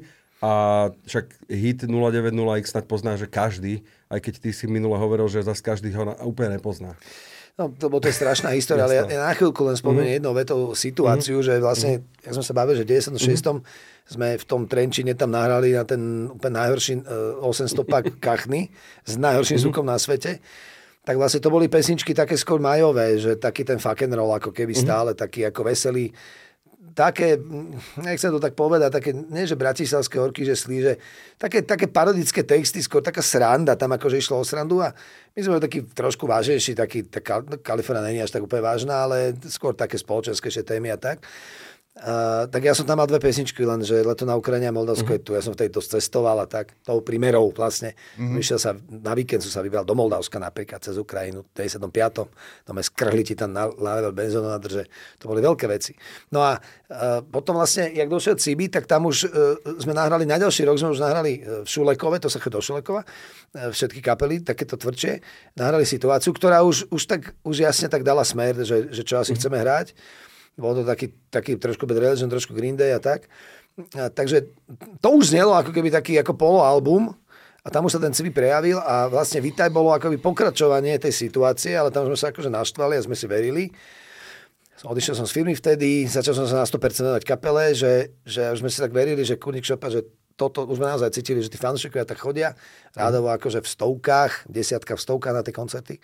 A však hit nula deväť nula X snad pozná, že každý, aj keď ty si minule hovoril, že zase každý ho na, úplne nepozná. No, to, to je strašná história, ale ja, ja na chvíľku len spomeniem mm. jednou vetou situáciu, mm. že vlastne, mm. jak sme sa bavili, že v deväťdesiatom šiestom Mm. sme v tom Trenčine tam nahrali na ten úplne najhorší uh, osemstopak Kachny s najhorším mm. zvukom na svete. Tak vlastne to boli pesničky také skôr majové, že taký ten fuck and roll, ako keby mm. stále taký ako veselý. Také, nechcem to tak povedať, také, nie že bratislavské horky, že slí, že také, také parodické texty, skôr taká sranda, tam akože išlo o srandu a my sme taký trošku vážnejší, taký, tak Kalifornia není až tak úplne vážna, ale skôr také spoločenské témy a tak. Uh, tak ja som tam mal dve pesničky, len že Leto na Ukrajine a Moldavsko uh-huh. je tu. Ja som vtedy dosť cestoval a tak, tou primerou vlastne. Uh-huh. Myšiel sa, na víkend som sa vybral do Moldavska napríklad cez Ukrajinu, v deväťdesiatom piatom Tam aj skrhli ti tam na level benzónu na drže. To boli veľké veci. No a uh, potom vlastne, jak došiel Cibi, tak tam už uh, sme nahrali, na ďalší rok sme už nahrali v Šulekove, to sa chodí do Šulekova, uh, všetky kapely, takéto tvrdšie, nahrali Situáciu, ktorá už, už, tak, už jasne tak dala smer, že, že čo asi uh-huh. chceme hrať. Bolo to taký, taký trošku Bad Religion, trošku Green Day a tak. A, takže to už znelo ako keby taký ako poloalbum a tam už sa ten Cibi prejavil a vlastne Vítaj bolo akoby pokračovanie tej situácie, ale tam sme sa akože naštvali a sme si verili. Odišiel som z firmy vtedy, začal som sa na sto percent venovať kapele, že, že už sme si tak verili, že kurník šopa, že toto už sme naozaj cítili, že tí fanúšikovia tak chodia, rádovo akože v stovkách, desiatka v stovkách na tie koncerty.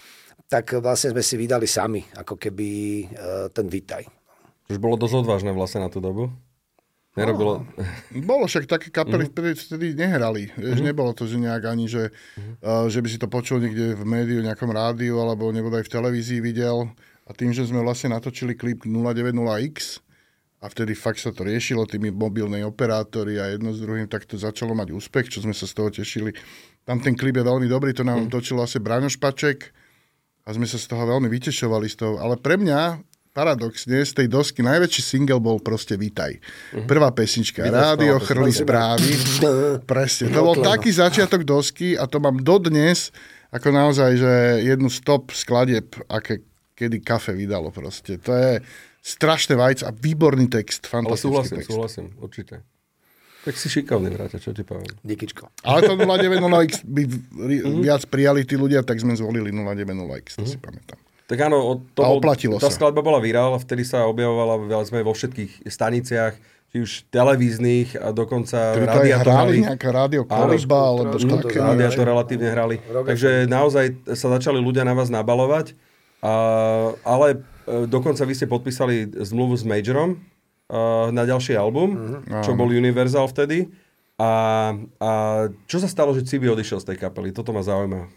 Tak vlastne sme si vydali sami, ako keby uh, ten Vítaj. Už bolo dosť odvážne vlastne na tú dobu? Nerobilo... No, bolo však také kapely, ktoré uh-huh. vtedy nehrali. Uh-huh. Nebolo to, že nejak ani, že, uh-huh. uh, že by si to počul niekde v médiu, nejakom rádiu, alebo nebodaj v televízii videl. A tým, že sme vlastne natočili klip nula deväťdesiat X, a vtedy fakt sa to riešilo, tými mobilní operátori a jedno s druhým, tak to začalo mať úspech, čo sme sa z toho tešili. Tam ten klip je veľmi dobrý, to nám uh-huh. točilo asi Braňo Špaček a sme sa z toho veľmi vytešovali z toho. Ale pre mňa paradoxne, z tej dosky najväčší single bol proste Vítaj. Prvá pesnička. Rádio, chrli správy. Presne. To bol taký začiatok dosky a to mám dodnes ako naozaj, že jednu z top skladieb, aké kedy Kafe vydalo proste. To je strašné vajc a výborný text. Fantastický Ale súhlasím, text. súhlasím, určite. Tak si šikovný, bráťa, čo ti poviem. Díkyčko. Ale to nula deväťdesiat X by viac prijali tí ľudia, tak sme zvolili nula deväťdesiat X, to si pamätám. Tak áno, to a bol, oplatilo tá sa. skladba bola virál, vtedy sa objavovala sme vo všetkých staniciach, či už televíznych a dokonca Tedy to aj rádia to hrali, hrali. nejaká rádio Kolíba, alebo trošku také. to Rádia Hej. to relatívne hrali. Takže naozaj sa začali ľudia na vás nabalovať, a, ale e, dokonca vy ste podpísali zmluvu s Majorom a, na ďalší album, mm-hmm. čo bol Universal vtedy. A, a čo sa stalo, že Cibi odišiel z tej kapely? Toto ma zaujíma.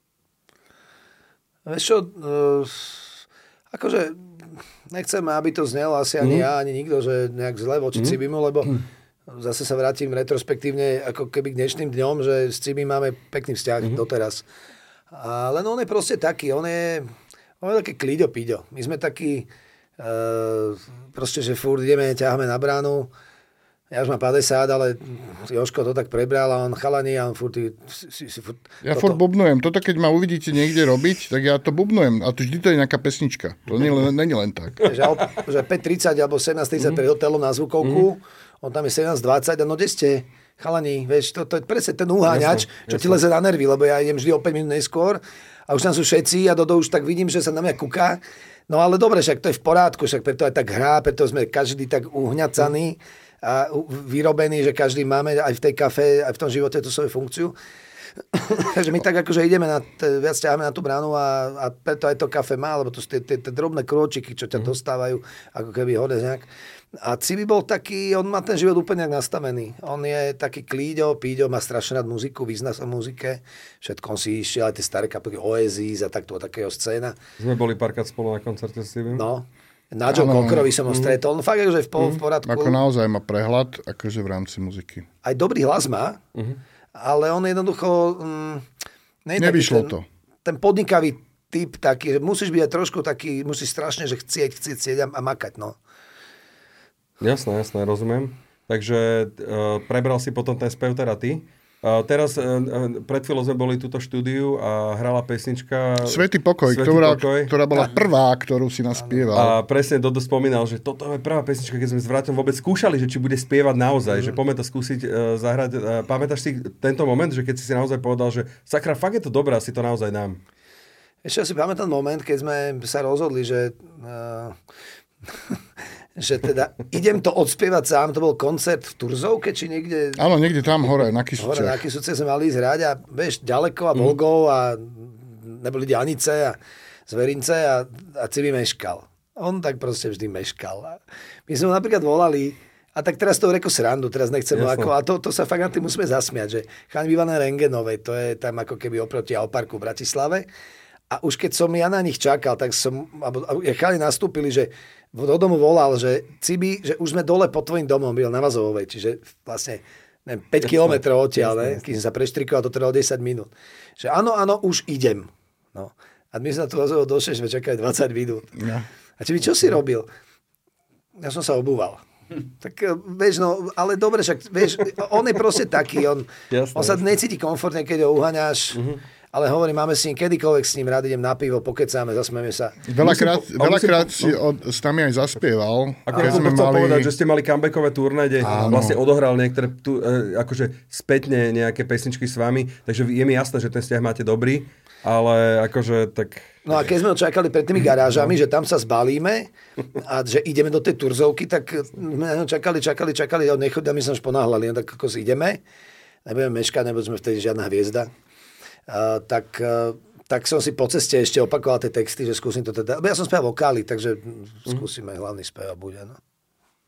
Vieš čo, uh, akože nechceme, aby to znelo asi ani mm. ja, ani nikto, že nejak zle voči mm. Cibimu, lebo zase sa vrátim retrospektívne ako keby k dnešným dňom, že s Cibim máme pekný vzťah mm. doteraz. A len on je proste taký, on je, on je také klíďo píďo. My sme takí, uh, proste, že furt ideme, ťaháme na bránu. Ja už mám päťdesiat, ale Jožko to tak prebral a on chalani a on furt... Si, si, furt Ja toto. furt bubnujem. Toto, keď ma uvidíte niekde robiť, tak ja to bubnujem. A to vždy to je nejaká pesnička. To nie len, nie len tak. Že, že päť tridsať alebo sedemnásť tridsať mm. pred hotelom na zvukovku, mm. on tam je sedemnásť dvadsať a no kde ste, chalani, vieš, to, to je presne ten uháňač, jasne, čo jasne. Ti leze na nervy, lebo ja idem vždy o päť minút neskôr a už tam sú všetci a Dodo už tak vidím, že sa na mňa kúka. No ale dobre, však to je v porádku, však preto aj tak hrá, preto sme každý tak uhňacaní a vyrobený, že každý máme aj v tej kafe, aj v tom živote tú svoju funkciu. Takže my tak akože ideme na t- viac ťaháme na tú bránu a, a preto aj to kafe má, lebo to sú tie, tie, tie drobné krôčiky, čo ťa dostávajú, ako keby hode nejak. A Cibi bol taký, on má ten život úplne nejak nastavený. On je taký klíďo, píďo, má strašne rád muziku, vyzná sa v muzike. Všetko si išiel, aj tie staré kapely Oasis a takto, takého scéna. Sme boli párkrát spolu na koncerte s Cibim. No. Na Joe Cockerovi som ho stretol. No fakt, akože v, po, v poradku. Ako naozaj má prehľad, akože v rámci muziky. Aj dobrý hlas má, uh-huh. ale on jednoducho... Mm, Nevyšlo ten, to. Ten podnikavý typ taký, že musíš byť aj trošku taký, musíš strašne, že chcieť, chcieť, chcieť a, a makať, no. Jasné, jasné, rozumiem. Takže uh, prebral si potom ten spev teda ty. Uh, teraz, uh, pred chvíľou sme boli túto štúdiu a hrala pesnička Svätý pokoj, Svätý ktorá, pokoj, ktorá bola prvá, ktorú si naspieval. A presne Dodo spomínal, že toto je prvá pesnička, keď sme s Vraťom vôbec skúšali, že či bude spievať naozaj, mm. že poďme to skúsiť uh, zahrať. Uh, pamätáš si tento moment, že keď si si naozaj povedal, že sakra, fakt je to dobré, asi to naozaj dám. Ešte si pamätám moment, keď sme sa rozhodli, že... Uh, že teda idem to odspievať sám, to bol koncert v Turzovke, či niekde... Áno, niekde tam hore, na Kysuciach. Hore na Kysuciach sme mali ísť hrať a vieš, ďaleko a Volgou a neboli diaľnice a zverince a, a Cibi meškal. On tak proste vždy meškal. A my sme ho napríklad volali a tak teraz to reko srandu, teraz nechcem ako, a to, to sa fakt na tým musíme zasmiať, že Chaň býva na Rengenovej, to je tam ako keby oproti Alparku v Bratislave. A už keď som ja na nich čakal, tak som, alebo chali nastúpili, že do domu volal, že Cibi, že už sme dole pod tvojim domom, byl na Vazovovej, čiže vlastne neviem, päť kilometrov odtiaľ, ne? Keď som sa preštrikoval, to trvalo desať minút. Že áno, áno, už idem. No. A my sme na tú Vazovou došli, sme čakali dvadsať minút. Ja. A Cibi, čo si robil? Ja som sa obúval. Tak vieš, no, ale dobre, však, vieš, on je proste taký, on, jasne, on sa jasne. necíti komfortne, keď ho uhaňaš, uh-huh. Ale hovorím, máme s ním kedykoľvek s ním rád idem na pivo, pokecáme, zasmieme sa. Veľakrát, musím, veľakrát musím, si od, s nami aj zaspieval. Ako ja som to chcel mali... povedať, že ste mali comebackové turné, kde áno. vlastne odohral niektoré tu, akože spätne nejaké pesničky s vami, takže je mi jasné, že ten vzťah máte dobrý, ale akože tak... No a keď sme ho čakali pred tými garážami, no. že tam sa zbalíme a že ideme do tej Turzovky, tak sme čakali, čakali, čakali, a nechodia, my sme už ponáhľali, tak ako si ideme, nebudeme meškať, nebudeme sme vtedy žiadna hviezda. Uh, tak, uh, tak som si po ceste ešte opakoval tie texty, že skúsim to teda... Ja som spieval vokály, takže skúsime hlavný spev a bude. No.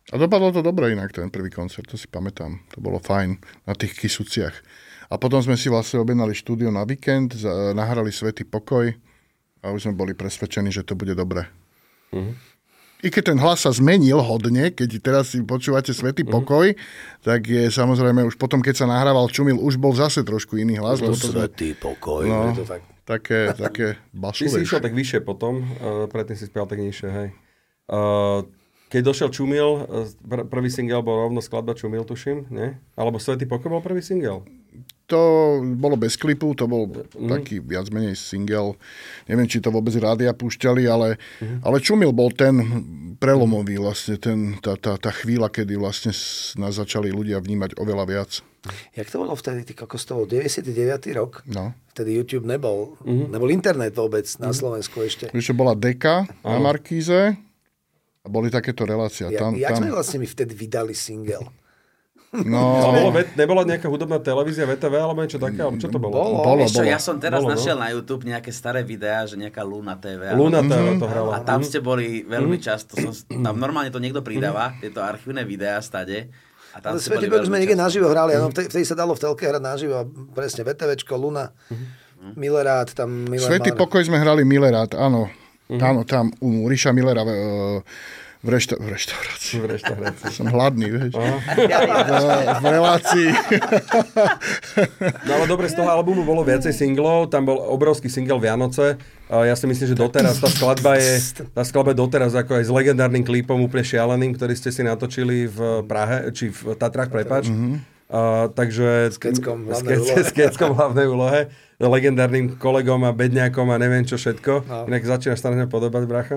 A dopadlo to dobre inak, ten prvý koncert, to si pamätám. To bolo fajn na tých Kysuciach. A potom sme si vlastne objednali štúdio na víkend, nahrali Svätý pokoj a už sme boli presvedčení, že to bude dobre. Uh-huh. I keď ten hlas sa zmenil hodne, keď teraz si počúvate Svätý uh-huh. pokoj, tak je samozrejme už potom, keď sa nahrával Čumil, už bol zase trošku iný hlas. To Svätý pokoj. No, to tak... také, také Ty basové. si išiel tak vyššie potom, uh, predtým si spieval tak nižšie, hej. Uh, keď došiel Čumil, pr- prvý single bol rovno skladba Čumil, tuším, nie? Alebo Svätý pokoj bol prvý single? To bolo bez klipu, to bol mm. taký viac menej single. Neviem, či to vôbec rádia púšťali, ale, mm. ale Čumil bol ten prelomový vlastne, ten, tá, tá, tá chvíľa, kedy vlastne nás začali ľudia vnímať oveľa viac. Jak to bolo vtedy, ty kokos, to bol deväťdesiaty deviaty rok? No. Vtedy YouTube nebol, mm. nebol internet vôbec na Slovensku ešte. Ešte bola Deka na Markíze a boli takéto relácie. Ja, tam, jak tam... sme vlastne my vtedy vydali single? No, bolo, nebola nejaká hudobná televízia vé té vé alebo niečo také? Alebo čo to bolo? Bolo, bolo, Ešte, bolo. ja som teraz Bolo, našiel na YouTube nejaké staré videá, že nejaká Luna té vé. Luna té vé Mhm. to hrala. A tam ste boli veľmi často. Som, tam normálne to niekto pridáva, tieto archívne videá stade. A tam Ale ste boli Svätý pokoj veľmi sme niekde často. naživo hrali, ano, vtedy sa dalo v telke hrať naživo, a presne VTVčko, Luna, Millerát, tam Miller Svätý mal... pokoj sme hrali Millerát, áno. Áno, tam u Ríša Millera v, v, rešta- v reštaurácii. V reštaurácii. Som hladný, vieš. v, v relácii. No ale dobre, z toho albumu bolo viacej singlov, tam bol obrovský single Vianoce. A ja si myslím, že doteraz tá skladba je, tá skladba je doteraz ako aj s legendárnym klipom úplne šialeným, ktorý ste si natočili v Prahe, či v Tatrách, prepáč. Mm-hmm. Uh, takže... S Keckom v hlavnej s, úlohe. S Keckom v hlavnej úlohe. Legendárnym kolegom a bedňákom a neviem čo všetko. No. Inak začínaš strašne podobať, bracha.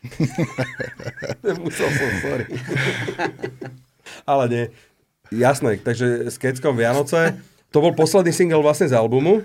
Musel som, sorry. Ale nie. Jasné, takže s Keckom Vianoce. To bol posledný single vlastne z albumu.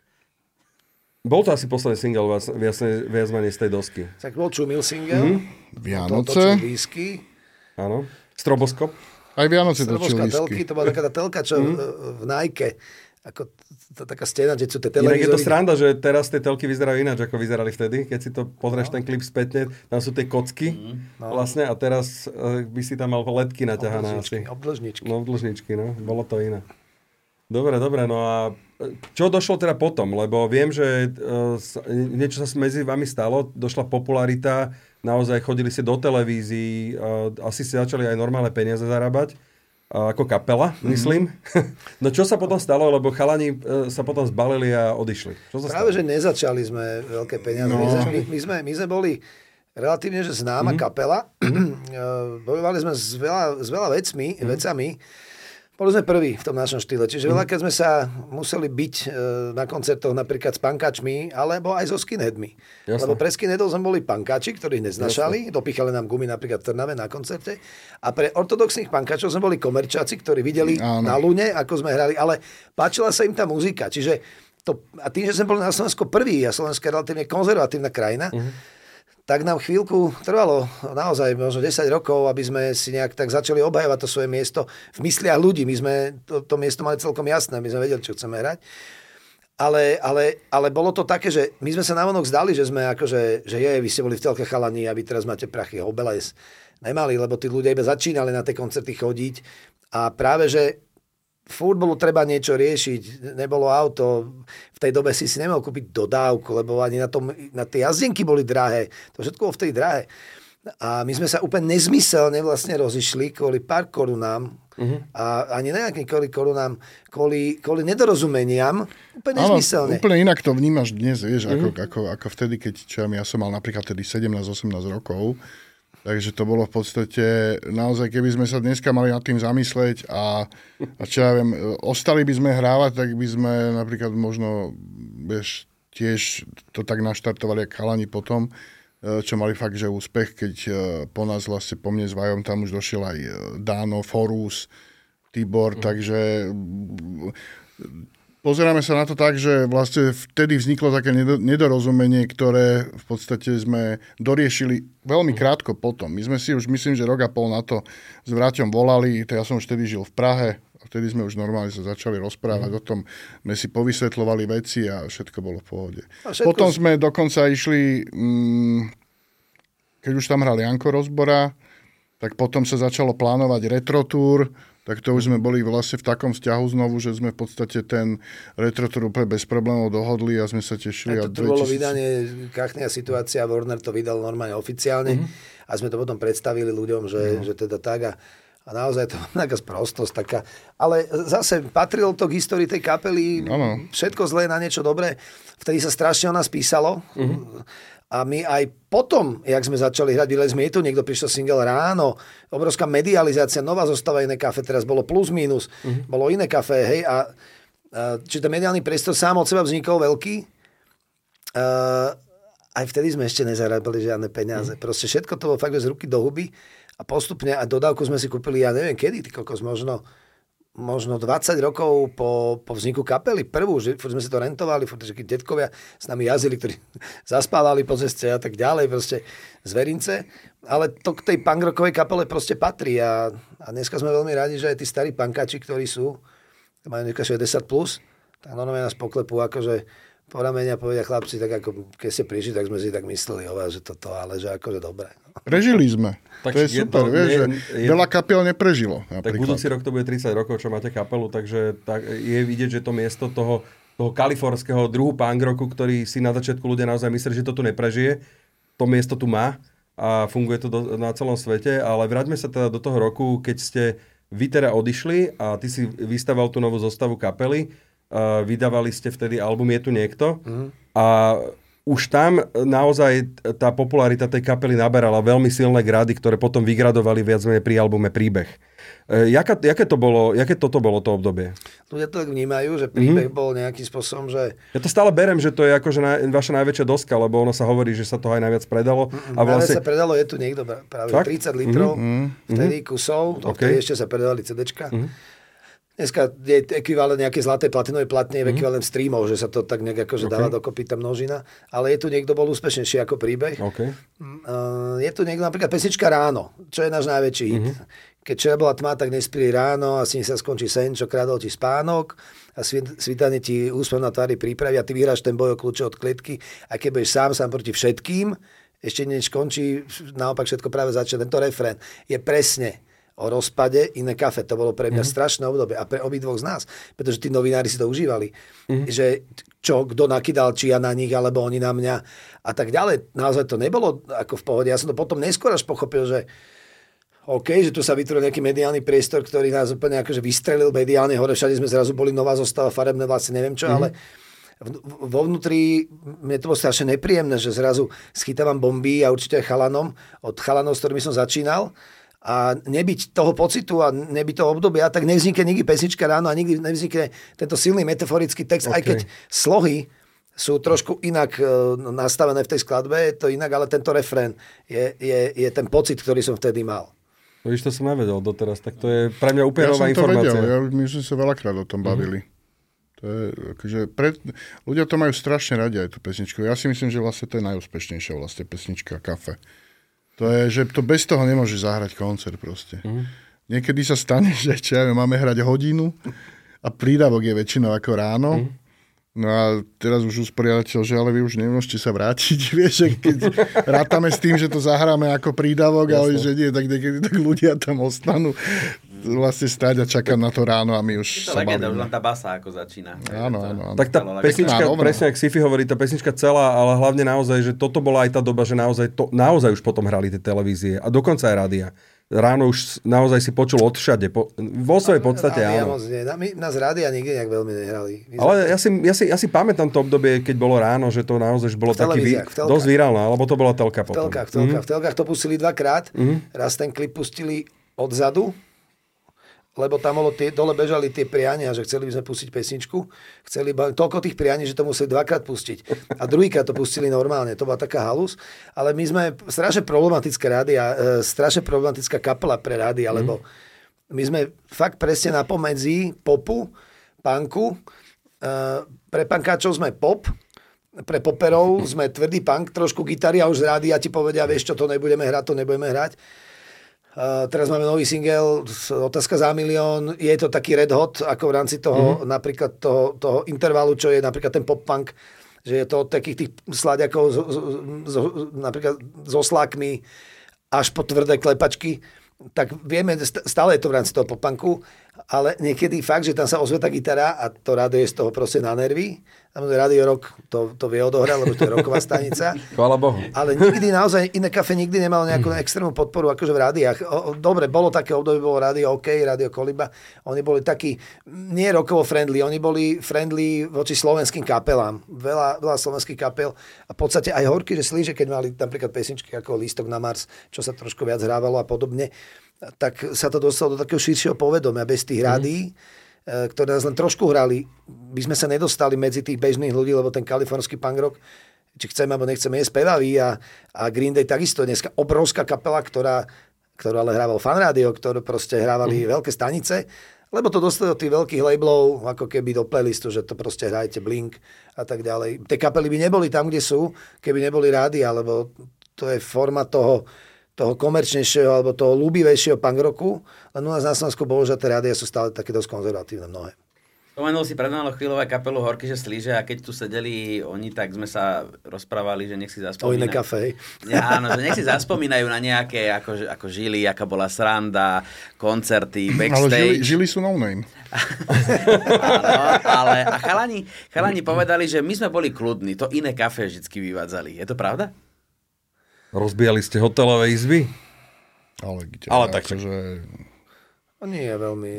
Bol to asi posledný single viac, viac menej z tej dosky. Tak bol Čumil single. Mm-hmm. Vianoce. To, to lísky. Áno. Stroboskop. Aj Vianoce točil Stroboská lístky. telky, to bola taká tá telka, čo mm. v Nike. Ako t- taká stena, kde sú tie Inak je to televízory. sranda, že teraz tie telky vyzerajú ináč, ako vyzerali vtedy. Keď si to pozrieš no. ten klip spätne, tam sú tie kocky mm. no. vlastne a teraz uh, by si tam mal ledky naťahané asi. Obdĺžničky. No, obdĺžničky, no. Bolo to iné. Dobre, dobre, no a čo došlo teda potom? Lebo viem, že uh, niečo sa medzi vami stalo, došla popularita, naozaj chodili ste do televízií, uh, asi ste začali aj normálne peniaze zarábať, uh, ako kapela, myslím. Mm-hmm. No čo sa potom stalo, lebo chalani uh, sa potom zbalili a odišli? Čo sa Práve, stalo? že nezačali sme veľké peniaze. No. My, my, my, sme, my sme boli relatívne že známa mm-hmm. kapela. Mm-hmm. Bojovali sme s veľa, s veľa vecmi, mm-hmm. vecami. Boli sme prví v tom našom štýle. Čiže veľa, keď sme sa museli byť e, na koncertoch napríklad s pankačmi, alebo aj so skinheadmi. Jasne. Lebo pre skinheadov sme boli pankači, ktorí neznašali, Jasne. Dopíchali nám gumy napríklad v Trnave na koncerte. A pre ortodoxných pankačov sme boli komerčáci, ktorí videli Áno. na Lune, ako sme hrali, ale páčila sa im tá muzika. Čiže to, a tým, že sme boli na Slovensku prví, a Slovensko je relatívne konzervatívna krajina, uh-huh. tak nám chvíľku trvalo, naozaj možno desať rokov, aby sme si nejak tak začali obhajovať to svoje miesto v mysliach ľudí. My sme to, to miesto mali celkom jasné, my sme vedeli, čo chceme hrať. Ale, ale, ale bolo to také, že my sme sa navonok zdali, že sme akože, že je, vy ste boli v telke chalani a vy teraz máte prachy. Hobeles nemali, lebo tí ľudia iba začínali na tie koncerty chodiť. A práve, že furt bolo treba niečo riešiť, nebolo auto, v tej dobe si si nemohol kúpiť dodávku, lebo ani na, tom, na tie jazdenky boli drahé, to všetko bolo v tej drahé. A my sme sa úplne nezmyselne vlastne rozišli kvôli pár korunám uh-huh. a ani nejakým kvôli korunám, kvôli, kvôli nedorozumeniam, úplne Áno, nezmyselne. úplne inak to vnímaš dnes, vieš, uh-huh. ako, ako, ako vtedy, keď čo ja som mal napríklad tedy sedemnásť osemnásť rokov. Takže to bolo v podstate, naozaj, keby sme sa dneska mali nad tým zamysleť a, a čo ja viem, ostali by sme hrávať, tak by sme napríklad možno, vieš, tiež to tak naštartovali jak chalani potom, čo mali fakt, že úspech, keď po nás vlastne, po mne s Vajom, tam už došiel aj Dáno, Forus, Tibor, mm. takže pozeráme sa na to tak, že vlastne vtedy vzniklo také nedorozumenie, ktoré v podstate sme doriešili veľmi krátko potom. My sme si už, myslím, že rok a pol na to s Vraťom volali, to ja som už vtedy žil v Prahe, a vtedy sme už normálne sa začali rozprávať mm. o tom, sme si povysvetľovali veci a všetko bolo v pohode. Všetko... Potom sme dokonca išli, mm, keď už tam hral Janko Rozbora, tak potom sa začalo plánovať retrotúr, tak to už sme boli vlastne v takom vzťahu znovu, že sme v podstate ten retrotúr úplne bez problémov dohodli a sme sa tešili. A to bolo vydanie, Kachnia situácia, Warner to vydal normálne oficiálne mm-hmm. a sme to potom predstavili ľuďom, že, no. že teda tak a, a naozaj to bola taká sprostosť taká. Ale zase patrilo to k histórii tej kapely, no. všetko zlé na niečo dobré. Vtedy sa strašne o nás písalo. Mm-hmm. A my aj potom, jak sme začali hrať, vylezme, je tu niekto, prišiel single Ráno, obrovská medializácia, nová zostava Iné kafe, teraz bolo plus minus, uh-huh. bolo Iné kafe, hej, a, a čiže ten mediálny priestor sám od seba vznikol veľký. A, aj vtedy sme ešte nezarábali žiadne peniaze. Uh-huh. Proste všetko to bolo fakt z ruky do huby a postupne a dodávku sme si kúpili, ja neviem kedy, ty kokos, možno možno dvadsať rokov po, po vzniku kapely, prvú, že furt sme si to rentovali, furt že detkovia s nami jazdili, ktorí zaspávali po ceste a tak ďalej, proste zverince, ale to k tej punkrockovej kapele proste patrí a, a dneska sme veľmi radi, že aj tí starí punkači, ktorí sú, majú dneska šesťdesiat plus, tak normálne nás poklepú, akože po ramene a povedia chlapci, tak ako keď ste prišli, tak sme si tak mysleli, ova, že toto, ale že akože dobre. Prežili sme. Tak to je, je super, to, vieš, je, že je, veľa kapiel neprežilo. Napríklad. Tak budúci rok to bude tridsať rokov, čo máte kapelu, takže tak je vidieť, že to miesto toho, toho kalifornského druhu punk rocku, ktorý si na začiatku ľudia naozaj mysleli, že to tu neprežije, to miesto tu má a funguje to do, na celom svete, ale vráťme sa teda do toho roku, keď ste vy teda odišli a ty si vystaval tú novú zostavu kapely. Uh, vydávali ste vtedy album Je tu niekto uh-huh. a už tam naozaj tá popularita tej kapely naberala veľmi silné grady, ktoré potom vygradovali viac menej pri albume Príbeh. Uh, jaká, jaké, to bolo, jaké toto bolo to obdobie? Ľudia to tak vnímajú, že Príbeh uh-huh. bol nejakým spôsobom, že... Ja to stále berem, že to je akože na, vaša najväčšia doska, lebo ono sa hovorí, že sa to aj najviac predalo. Uh-huh. A vlastne... Najviac sa predalo Je tu niekto práve Fakt? tridsať litrov, uh-huh. vtedy kusov, to okay. vtedy ešte sa predali CDčka. Uh-huh. Dneska je ekvivalent nejaké zlaté platinovej platne, je mm. ekvivalent streamov, že sa to tak nejak akože okay. dáva dokopy tá množina. Ale je tu niekto bol úspešnejší ako Príbeh. Okay. Uh, je tu niekto napríklad pesnička Ráno, čo je náš najväčší hit. Mm-hmm. Keď včera bola tma, tak nespili ráno a s ním sa skončí sen, čo krádol ti spánok a svitanie ti úsmev na tvári prípravy a ty vyhráš ten boj o kľúče od klietky a keď budeš sám, sám proti všetkým, ešte než končí, naopak všetko práve začne. Tento refrén je presne o rozpade Iné kafe. To bolo pre mňa mm. strašné obdobie a pre obidvoch z nás, pretože tí novinári si to užívali. Mm. Že čo, kto nakydal, či ja na nich, alebo oni na mňa a tak ďalej. Naozaj to nebolo ako v pohode. Ja som to potom neskôr až pochopil, že OK, že tu sa vytvoril nejaký mediálny priestor, ktorý nás úplne akože vystrelil mediálne hore. Všade sme zrazu boli nová zostava, farebné vlasy, neviem čo, mm. ale vo vnútri mne to bolo strašne nepríjemné, že zrazu schytávam bomby a určite aj chalanom, od chalanov, s ktorými som začínal. A nebyť toho pocitu a nebyť toho obdobia, tak nevznikne nikdy pesnička Ráno a nikdy nevznikne tento silný metaforický text, okay. aj keď slohy sú trošku inak nastavené v tej skladbe, je to inak, ale tento refrén je, je, je ten pocit, ktorý som vtedy mal. No víš, to som nevedel doteraz, tak to je pre mňa úplne ja nová informácia. Ja som to vedel, ja, my sme sa veľakrát o tom bavili. Mm-hmm. To je, akože pre, ľudia to majú strašne radi aj tú pesničku. Ja si myslím, že vlastne to je najúspešnejšia vlastne pesnička Kafe. To je, že to bez toho nemôžeš zahrať koncert proste. Mm. Niekedy sa stane, že čo ja viem, máme hrať hodinu a prídavok je väčšinou ako ráno. Mm. No a teraz už usporiadateľ, že ale vy už nemôžete sa vrátiť. Vieš, že keď rátame s tým, že to zahráme ako prídavok, ale že nie, tak niekedy tak ľudia tam ostanú vlastne stáť a čakať na to ráno a my už to sa legenda, už len tá basa ako začína. Áno, áno, áno. Tak tá pesnička, presne ako Sifi hovorí, tá pesnička celá, ale hlavne naozaj, že toto bola aj tá doba, že naozaj, to, naozaj už potom hrali tie televízie a dokonca aj rádia. Ráno už naozaj si počul odšade. Po, vo svojej podstate áno. Ja my, nás rádia nikdy nejak veľmi nehrali. Ale ja si, ja, si, ja si pamätám to obdobie, keď bolo ráno, že to naozaj bolo taký vý, dosť virálne, alebo to bola telka potom. V telkách, v telkách, mm-hmm. v telkách to pustili dvakrát. Mm-hmm. Raz ten klip pustili odzadu, lebo tam bolo tie, dole bežali tie priania, že chceli by sme pustiť pesničku. Chceli ba, toľko tých prianí, že to museli dvakrát pustiť. A druhýkrát to pustili normálne. To bola taká halus. Ale my sme strašne problematické rádia, e, strašne problematická kapela pre rádia, mm. lebo my sme fakt presne na pomedzi popu, punku. E, pre punkáčov sme pop, pre poperov sme tvrdý punk, trošku gitary a už z rádia ti povedia, vieš čo, to nebudeme hrať, to nebudeme hrať. Uh, teraz máme nový single, Otázka za milión. Je to taký red hot, ako v rámci toho, mm. napríklad toho, toho intervalu, čo je napríklad ten pop-punk, že je to od takých tých sladiakov z, z, z, napríklad so slákmi až po tvrdé klepačky. tak vieme, stále je to v rámci toho popanku, ale niekedy fakt, že tam sa ozve tá gitara a to rádio je z toho proste na nervy. Radio Rock to, to vie odohrať, lebo to je roková stanica. Chvála Bohu. Ale nikdy naozaj Iné kafe nikdy nemalo nejakú extrémnu podporu akože v rádiách. O, dobre, bolo také obdobie, bolo rádio OK, rádio Koliba. Oni boli takí nie rokovo friendly, oni boli friendly voči slovenským kapelám. Veľa, veľa slovenských kapel a v podstate aj Horky, že slíže, keď mali napríklad pesničky ako Lístok na Mars, čo sa trošku viac hrávalo a podobne, tak sa to dostalo do takého širšieho povedomia bez tých rádií, mm. ktoré nás len trošku hrali. My sme sa nedostali medzi tých bežných ľudí, lebo ten kalifornský punk rock, či chceme, alebo nechceme, je spevavý a, a Green Day takisto dneska obrovská kapela, ktorá, ktorá ale hrával fan rádio, ktoré proste hrávali mm. veľké stanice, lebo to dostali od tých veľkých labelov, ako keby do playlistu, že to proste hrajete Blink a tak ďalej. Tie kapely by neboli tam, kde sú, keby neboli rádia, lebo to je forma toho toho komerčnejšieho alebo toho ľúbivejšieho punk roku, len u nás na Slovensku bohužiaľ tie rádia sú stále také dosť konzervatívne mnohé. Spomenul si pred malou chvíľou aj kapelu Horky, že slíže a keď tu sedeli oni, tak sme sa rozprávali, že nech si zaspomínajú. O Iné kafe. Ja, áno, že nech si zaspomínajú na nejaké, ako, ako žili, aká bola sranda, koncerty, backstage. Ale žili, žili sú no name. Áno, ale a chalani, chalani povedali, že my sme boli kľudní, to Iné kafe vždycky vyvádzali. Je to pravda? Rozbíjali ste hotelové izby? Ale, kde, ale tak, že... Nie je veľmi...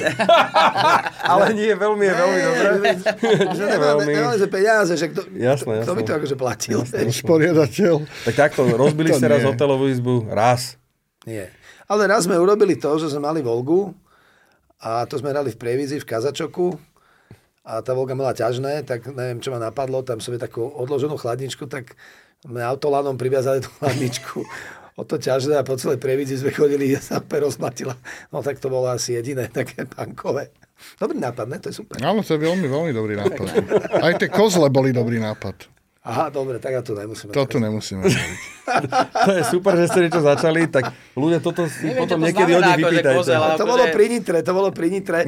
ale nie je veľmi, je veľmi dobré. Že nemáme, nemáme že peniaze, že kto, jasné, kto by to akože platil. Usporiadateľ. Tak takto, rozbili ste raz hotelovú izbu? Raz. Nie. Ale raz sme urobili to, že sme mali Volgu a to sme hrali v Prievidzi, v Kazačoku a tá Volga mala ťažné, tak neviem, čo ma napadlo, tam som je takú odloženú chladničku, tak sme autolanom priviazali tú chladničku o to ťažné a po celej Prievidzi sme chodili a sa opäť rozmatila. No tak to bolo asi jediné také punkové. Dobrý nápad, ne? To je super. Áno, to je veľmi, veľmi dobrý nápad. Aj tie kozle boli dobrý nápad. Aha, dobre, tak ja to nemusíme. Toto nemusíme robiť. To je super, že ste niečo začali, tak ľudia toto si Neviem, potom to niekedy od nich vypýtajte. To bolo pri Nitre, to bolo pri Nitre.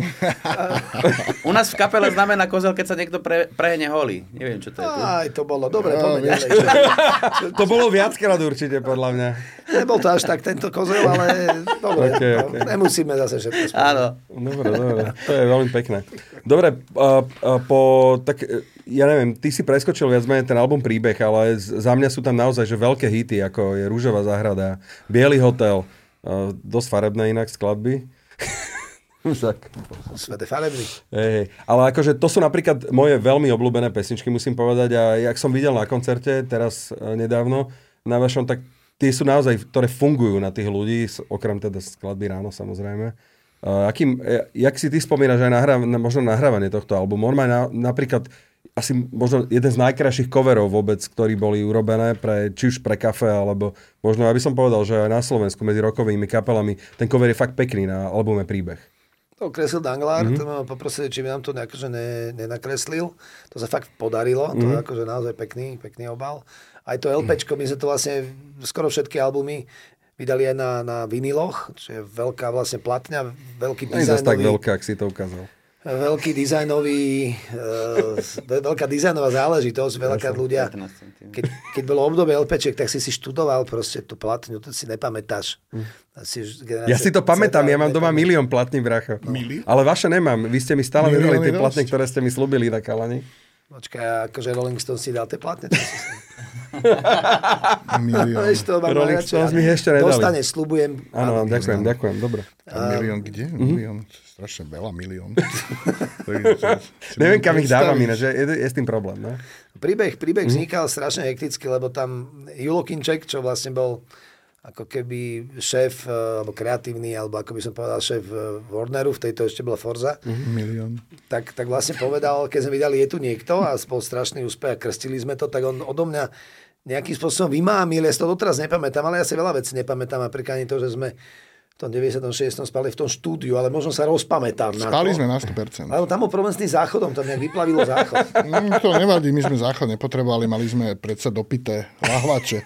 U nás v kapele znamená kozel, keď sa niekto pre, prehne holí. Neviem, čo to je tu. Aj, to bolo. Dobre, No, poďme ďalej. To bolo viackrát určite, podľa mňa. Nebol to až tak tento kozel, ale dobre, Okay, no, okay. nemusíme zase všetko spomínať. Áno. Dobre, dobre. To je veľmi pekné. Dobre, uh, uh, po... Tak, ja neviem, ty si preskočil viac menej ten album Príbeh, ale z- za mňa sú tam naozaj že veľké hity, ako je Rúžová záhrada, Bielý hotel, uh, dosť farebné inak skladby. Tak. Svete farebný. Hej, ale akože to sú napríklad moje veľmi obľúbené pesničky, musím povedať, a jak som videl na koncerte teraz uh, nedávno na vašom, tak tie sú naozaj, ktoré fungujú na tých ľudí, okrem teda skladby Ráno samozrejme. Uh, akým, jak si ty spomínaš aj nahráv, možno nahrávanie tohto albumu? On má na, napríklad asi možno jeden z najkrajších coverov vôbec, ktorí boli urobené pre, či už pre kafe, alebo možno, aby som povedal, že aj na Slovensku medzi rockovými kapelami ten cover je fakt pekný na albume Príbeh. To kreslil Danglár, Mhm. to ma poprosil, či by nám to akože ne, nenakreslil. To sa fakt podarilo, to je akože naozaj pekný, pekný obal. Aj to LPčko, my sme to vlastne, skoro všetky albumy vydali aj na, na viniloch, čo je veľká vlastne platňa, veľký Nie je zase tak dizajnový, veľká, ak si to ukázal. veľký dizajnový, e, veľká dizajnová záležitosť, veľká ľudia. Keď, keď bolo obdobie LPčiek, tak si si študoval proste tú platňu, to si nepamätáš. Si Ja si to pamätám, ja mám doma milión platní, bracho. Milión? Ale vaše nemám, vy ste mi stále Milión nedali tie je platne, dosť. ktoré ste mi slúbili na kalani. Počkaj, akože Rolling Stone si dal tie platne. To si... Milión. Vieš, to mám Rolling najradšej. Stones mi ešte nedali. Dostane, slubujem. Áno, ďakujem, ďakujem, dobre. A milión kde? Milión. Strašne veľa milión. Si Neviem, mám kam ich dávam predstaviť. ináč, že je, je s tým problém, no? Príbeh, príbeh vznikal strašne hekticky, lebo tam Julo Kinček, čo vlastne bol ako keby šéf, eh, alebo kreatívny, alebo ako by som povedal šéf eh, Warneru, v tejto ešte bola Forza, Milión. tak, tak vlastne povedal, keď sme vydali Je tu niekto a bol strašný úspech a krstili sme to, tak on odo mňa nejakým spôsobom vymámil, ja si to doteraz nepamätám, ale ja si veľa vecí nepamätám, napríklad ani to, že sme v tom deväťdesiatom šiestom spali v tom štúdiu, ale možno sa rozpamätám na Spali to. sme na sto percent. Ale tam bol problém s tým záchodom, tam nejak vyplavilo záchod. No, to nevadí, my sme záchod nepotrebovali, mali sme predsa dopité lahvače.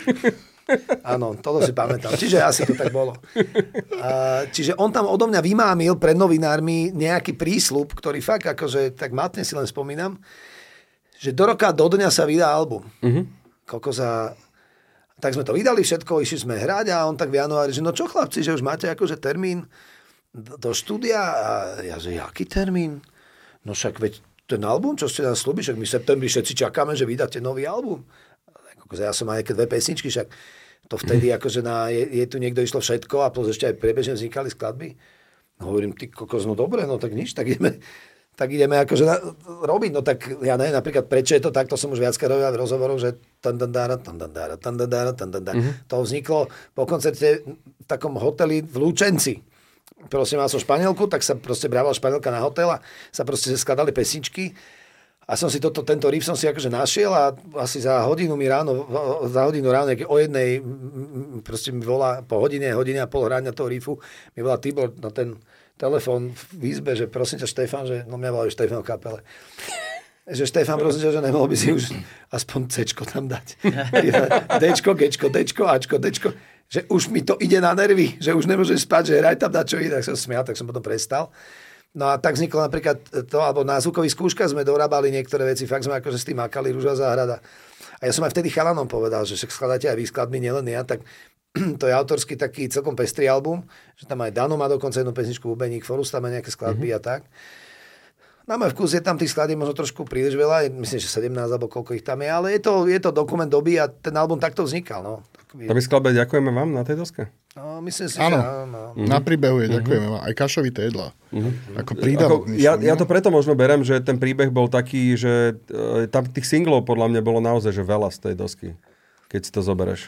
Áno, toto si pamätám. Čiže asi to tak bolo. A, čiže on tam odo mňa vymámil pred novinármi nejaký prísľub, ktorý fakt akože, tak matne si len spomínam, že do roka, do dňa sa vydá album. Uh-huh. Koľko za... Tak sme to vydali všetko, išli sme hrať a on tak v januári, že no čo chlapci, že už máte akože termín do štúdia a ja, že jaký termín? No však veď ten album, čo ste nám slúbi, však my v septembri všetci čakáme, že vydáte nový album. Ja som aj nejaké dve pesničky, však to vtedy akože na, je, je tu niekto išlo všetko a plus ešte aj priebežne vznikali skladby. No hovorím, ty kokos, no dobre, no tak nič, tak ideme, tak ideme akože na, robiť. No tak ja neviem, napríklad prečo je to tak, to som už viackrát robil v rozhovoroch, že tandandára, tandandára, tandandára, tandandára. Mm-hmm. To vzniklo po koncerte v takom hoteli v Lučenci. Proste mal som Španielku, tak sa proste brával Španielka na hotel a sa proste skladali pesničky. A som si toto, tento riff som si akože našiel a asi za hodinu mi ráno, za hodinu ráno, o jednej, proste mi volá po hodine, hodine a pol hrania toho riffu, mi volá Tibor na ten telefón v izbe, že prosím ťa Štefan, že no mňa volajú Štefan v kapele. Že Štefan, prosím ťa, že nemohol by si už aspoň C-čko tam dať. D-čko, G-čko, D-čko, A-čko, D-čko. Že už mi to ide na nervy, že už nemôžem spať, že hraj tam dať čo ide. Tak som smial, tak som potom prestal. No a tak vzniklo napríklad to, alebo na zvukových skúškach sme dorábali niektoré veci, fakt sme akože s tým makali, Ruža záhrada. A ja som aj vtedy chalanom povedal, že však skladáte aj vy skladby, nielen ja, tak to je autorský taký celkom pestrý album, že tam aj Dano má dokonca jednu pesničku Bubeník, Forus tam má nejaké skladby mm-hmm. a tak. Na môj vkus je tam tých skladí možno trošku príliš veľa, myslím, že sedemnásť alebo koľko ich tam je, ale je to, je to dokument doby a ten album takto vznikal. No. Tam je skladbe, ďakujeme vám na tej doske? No, myslím si, áno. že áno. Mm-hmm. Na príbehu je, ďakujeme vám. Aj Kašovité jedlá. Mm-hmm. Ako prídavok. Ako, ja, ja to preto možno berem, že ten príbeh bol taký, že e, tam tých singlov podľa mňa bolo naozaj že veľa z tej dosky, keď si to zobereš.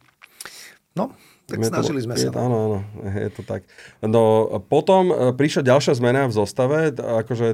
No, tak je snažili to, sme je, sa. Áno, áno, je to tak. No, potom prišla ďalšia zmena v zostave, akože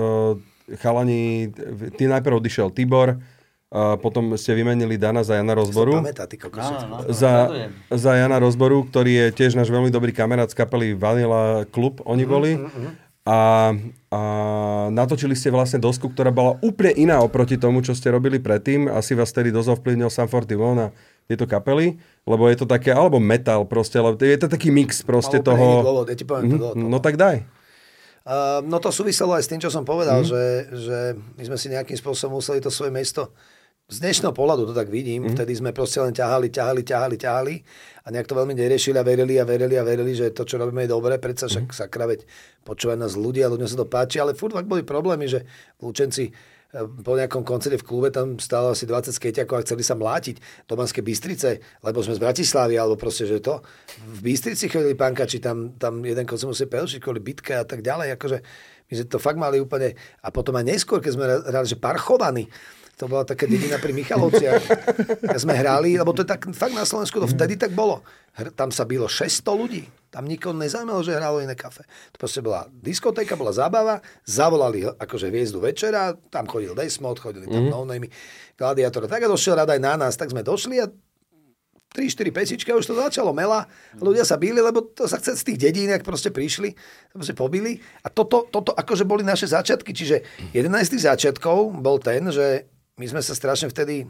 e, chalani, ty najprv odišiel Tibor, a potom ste vymenili Dana za Jana Rozboru. Pamätá, ty kokos. No, no, no, za, za Jana Rozboru, ktorý je tiež náš veľmi dobrý kamarát z kapely Vanilla Club, oni boli. Mm-hmm. A, a natočili ste vlastne dosku, ktorá bola úplne iná oproti tomu, čo ste robili predtým. Asi vás tedy dosť ovplyvnil Sum forty-one a tieto kapely, lebo je to také, alebo metal proste, ale je to taký mix proste malo toho... Dôvod, ja ti poviem mm-hmm. to dôvod. No tak daj. Uh, no to súviselo aj s tým, čo som povedal, mm. že, že my sme si nejakým spôsobom museli to svoje mesto. Z dnešného pohľadu to tak vidím, mm. vtedy sme proste len ťahali, ťahali, ťahali, ťahali a nejak to veľmi neriešili a verili a verili a verili, že to, čo robíme, je dobré, predsa však mm. sakra, veď počúvajú nás ľudia, ľuďom sa to páči, ale furt tak boli problémy, že Lučenci po nejakom koncerte v klube tam stálo asi dvadsať skejťakov a chceli sa mlátiť do Banskej Bystrice, lebo sme z Bratislavy, alebo proste, že to. V Bystrici chodili pankači, tam, tam jeden koncert museli pelšiť kvôli bitke a tak ďalej, akože my sme to fakt mali úplne, a potom aj neskôr, keď sme hrali, že Parchovany, to bola taká dedina pri Michalovciach. Keď sme hrali, lebo to je tak, fakt na Slovensku to vtedy tak bolo. Tam sa bylo šesťsto ľudí. Tam nikoho nezaujímalo, že hralo iné kafe. To proste bola diskotéka, bola zábava, zavolali akože hviezdu večera, tam chodil Desmod, chodili tam mm-hmm. no-name, Gladiátor. Tak a došiel rád aj na nás, tak sme došli a tri štyri pesičky a už to začalo mela. Ľudia sa bíli, lebo to sa chce z tých dedín, ak proste prišli, proste pobili. A toto, toto akože boli naše začiatky. Čiže jeden z tých začiatkov bol ten, že my sme sa strašne vtedy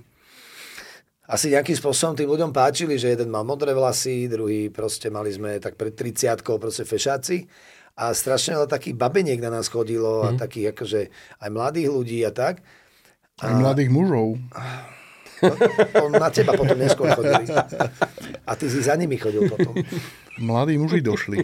asi nejakým spôsobom tým ľuďom páčili, že jeden mal modré vlasy, druhý proste mali sme tak pred tridsiatkou proste fešáci a strašne veľa takých babeniek na nás chodilo a mm. takých akože aj mladých ľudí a tak. Aj a... mladých mužov. To, to na teba potom neskôr chodili. A ty si za nimi chodil potom. Mladí muži došli.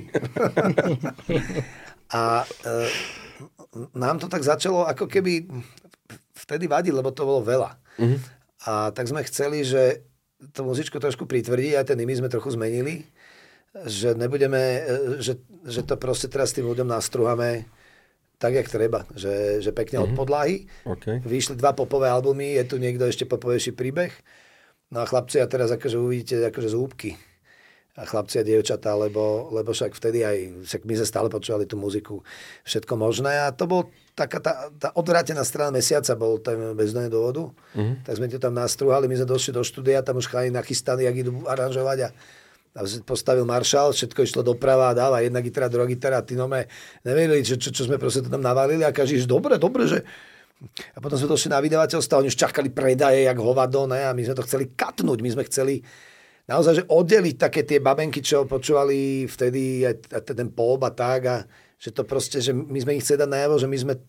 A e, nám to tak začalo ako keby vtedy vadiť, lebo to bolo veľa. Mm-hmm. A tak sme chceli, že tú muzičku trošku pritvrdiť, aj ten imy sme trochu zmenili, že nebudeme, že, že to proste teraz tým ľuďom nastruhame tak, jak treba. Že, že pekne mm-hmm. od podlahy. Okay. Vyšli dva popové albumy, je tu niekto ešte popovejší príbeh. No a chlapci, a teraz akože uvidíte akože zúbky. A chlapci a dievčatá, lebo, lebo však vtedy aj, však my sme stále počúvali tú muziku, všetko možné. A to bol taká tá, tá odvrátená strana mesiaca, bol tam bez dôvodu. Mm-hmm. Tak sme to tam nastruhali, my sme došli do štúdia, tam už chalani nachystaní, jak idú aranžovať a, a postavil maršál, všetko išlo doprava a dáva jedna gitara, druhá gitara a tí nome nevedeli, čo, čo, čo sme proste to tam navalili a každý, že dobre, dobre, že... A potom sme došli na vydavateľstvo, oni už čakali predaje, jak hovado, ne? A my sme to chceli katnúť, my sme chceli naozaj, že oddeliť také tie babenky, čo počúvali vtedy aj ten pop a tak a že to proste, že my sme ich chceli dať najavo, že my sme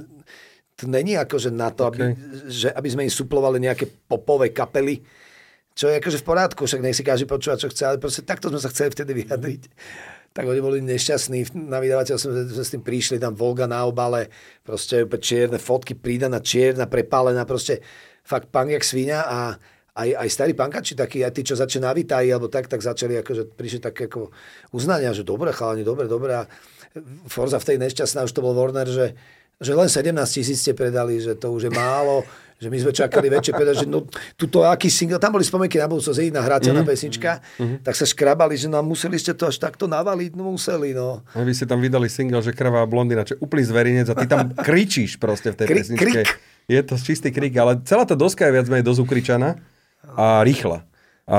to není ako, že na to, okay. aby, že aby sme im suplovali nejaké popové kapely. čo je akože v porádku, však nech si každý počúva, čo chce, ale proste takto sme sa chceli vtedy vyjadriť. Tak oni boli nešťastní, na vydavateľ sme, sme s tým prišli, tam Volga na obale, proste čierne fotky, pridaná čierna, prepálená, proste fakt punk jak svinia a aj, aj starí pankači takí, aj tí, čo začali na Vitaji, alebo tak, tak začali, akože prišli také ako uznania, že dobre, chalani, dobre, dobre. A Forza v tej nešťastná, už to bol Warner, že, že len sedemnásť tisíc ste predali, že to už je málo, že my sme čakali väčšie predať, že no, tuto aký single, tam boli spomienky na budúcnosť, jedna hrateľná mm-hmm. pesnička, mm-hmm. tak sa škrabali, že nám museli ste to až takto navaliť, no museli, no. A vy ste tam vydali single, že Krvá blondina, čo úplný zverinec a ty tam kričíš proste v tej Krik, pesničke. krik. Je to čistý krik, ale celá tá doska je viac menej dosť ukričaná a rýchla. A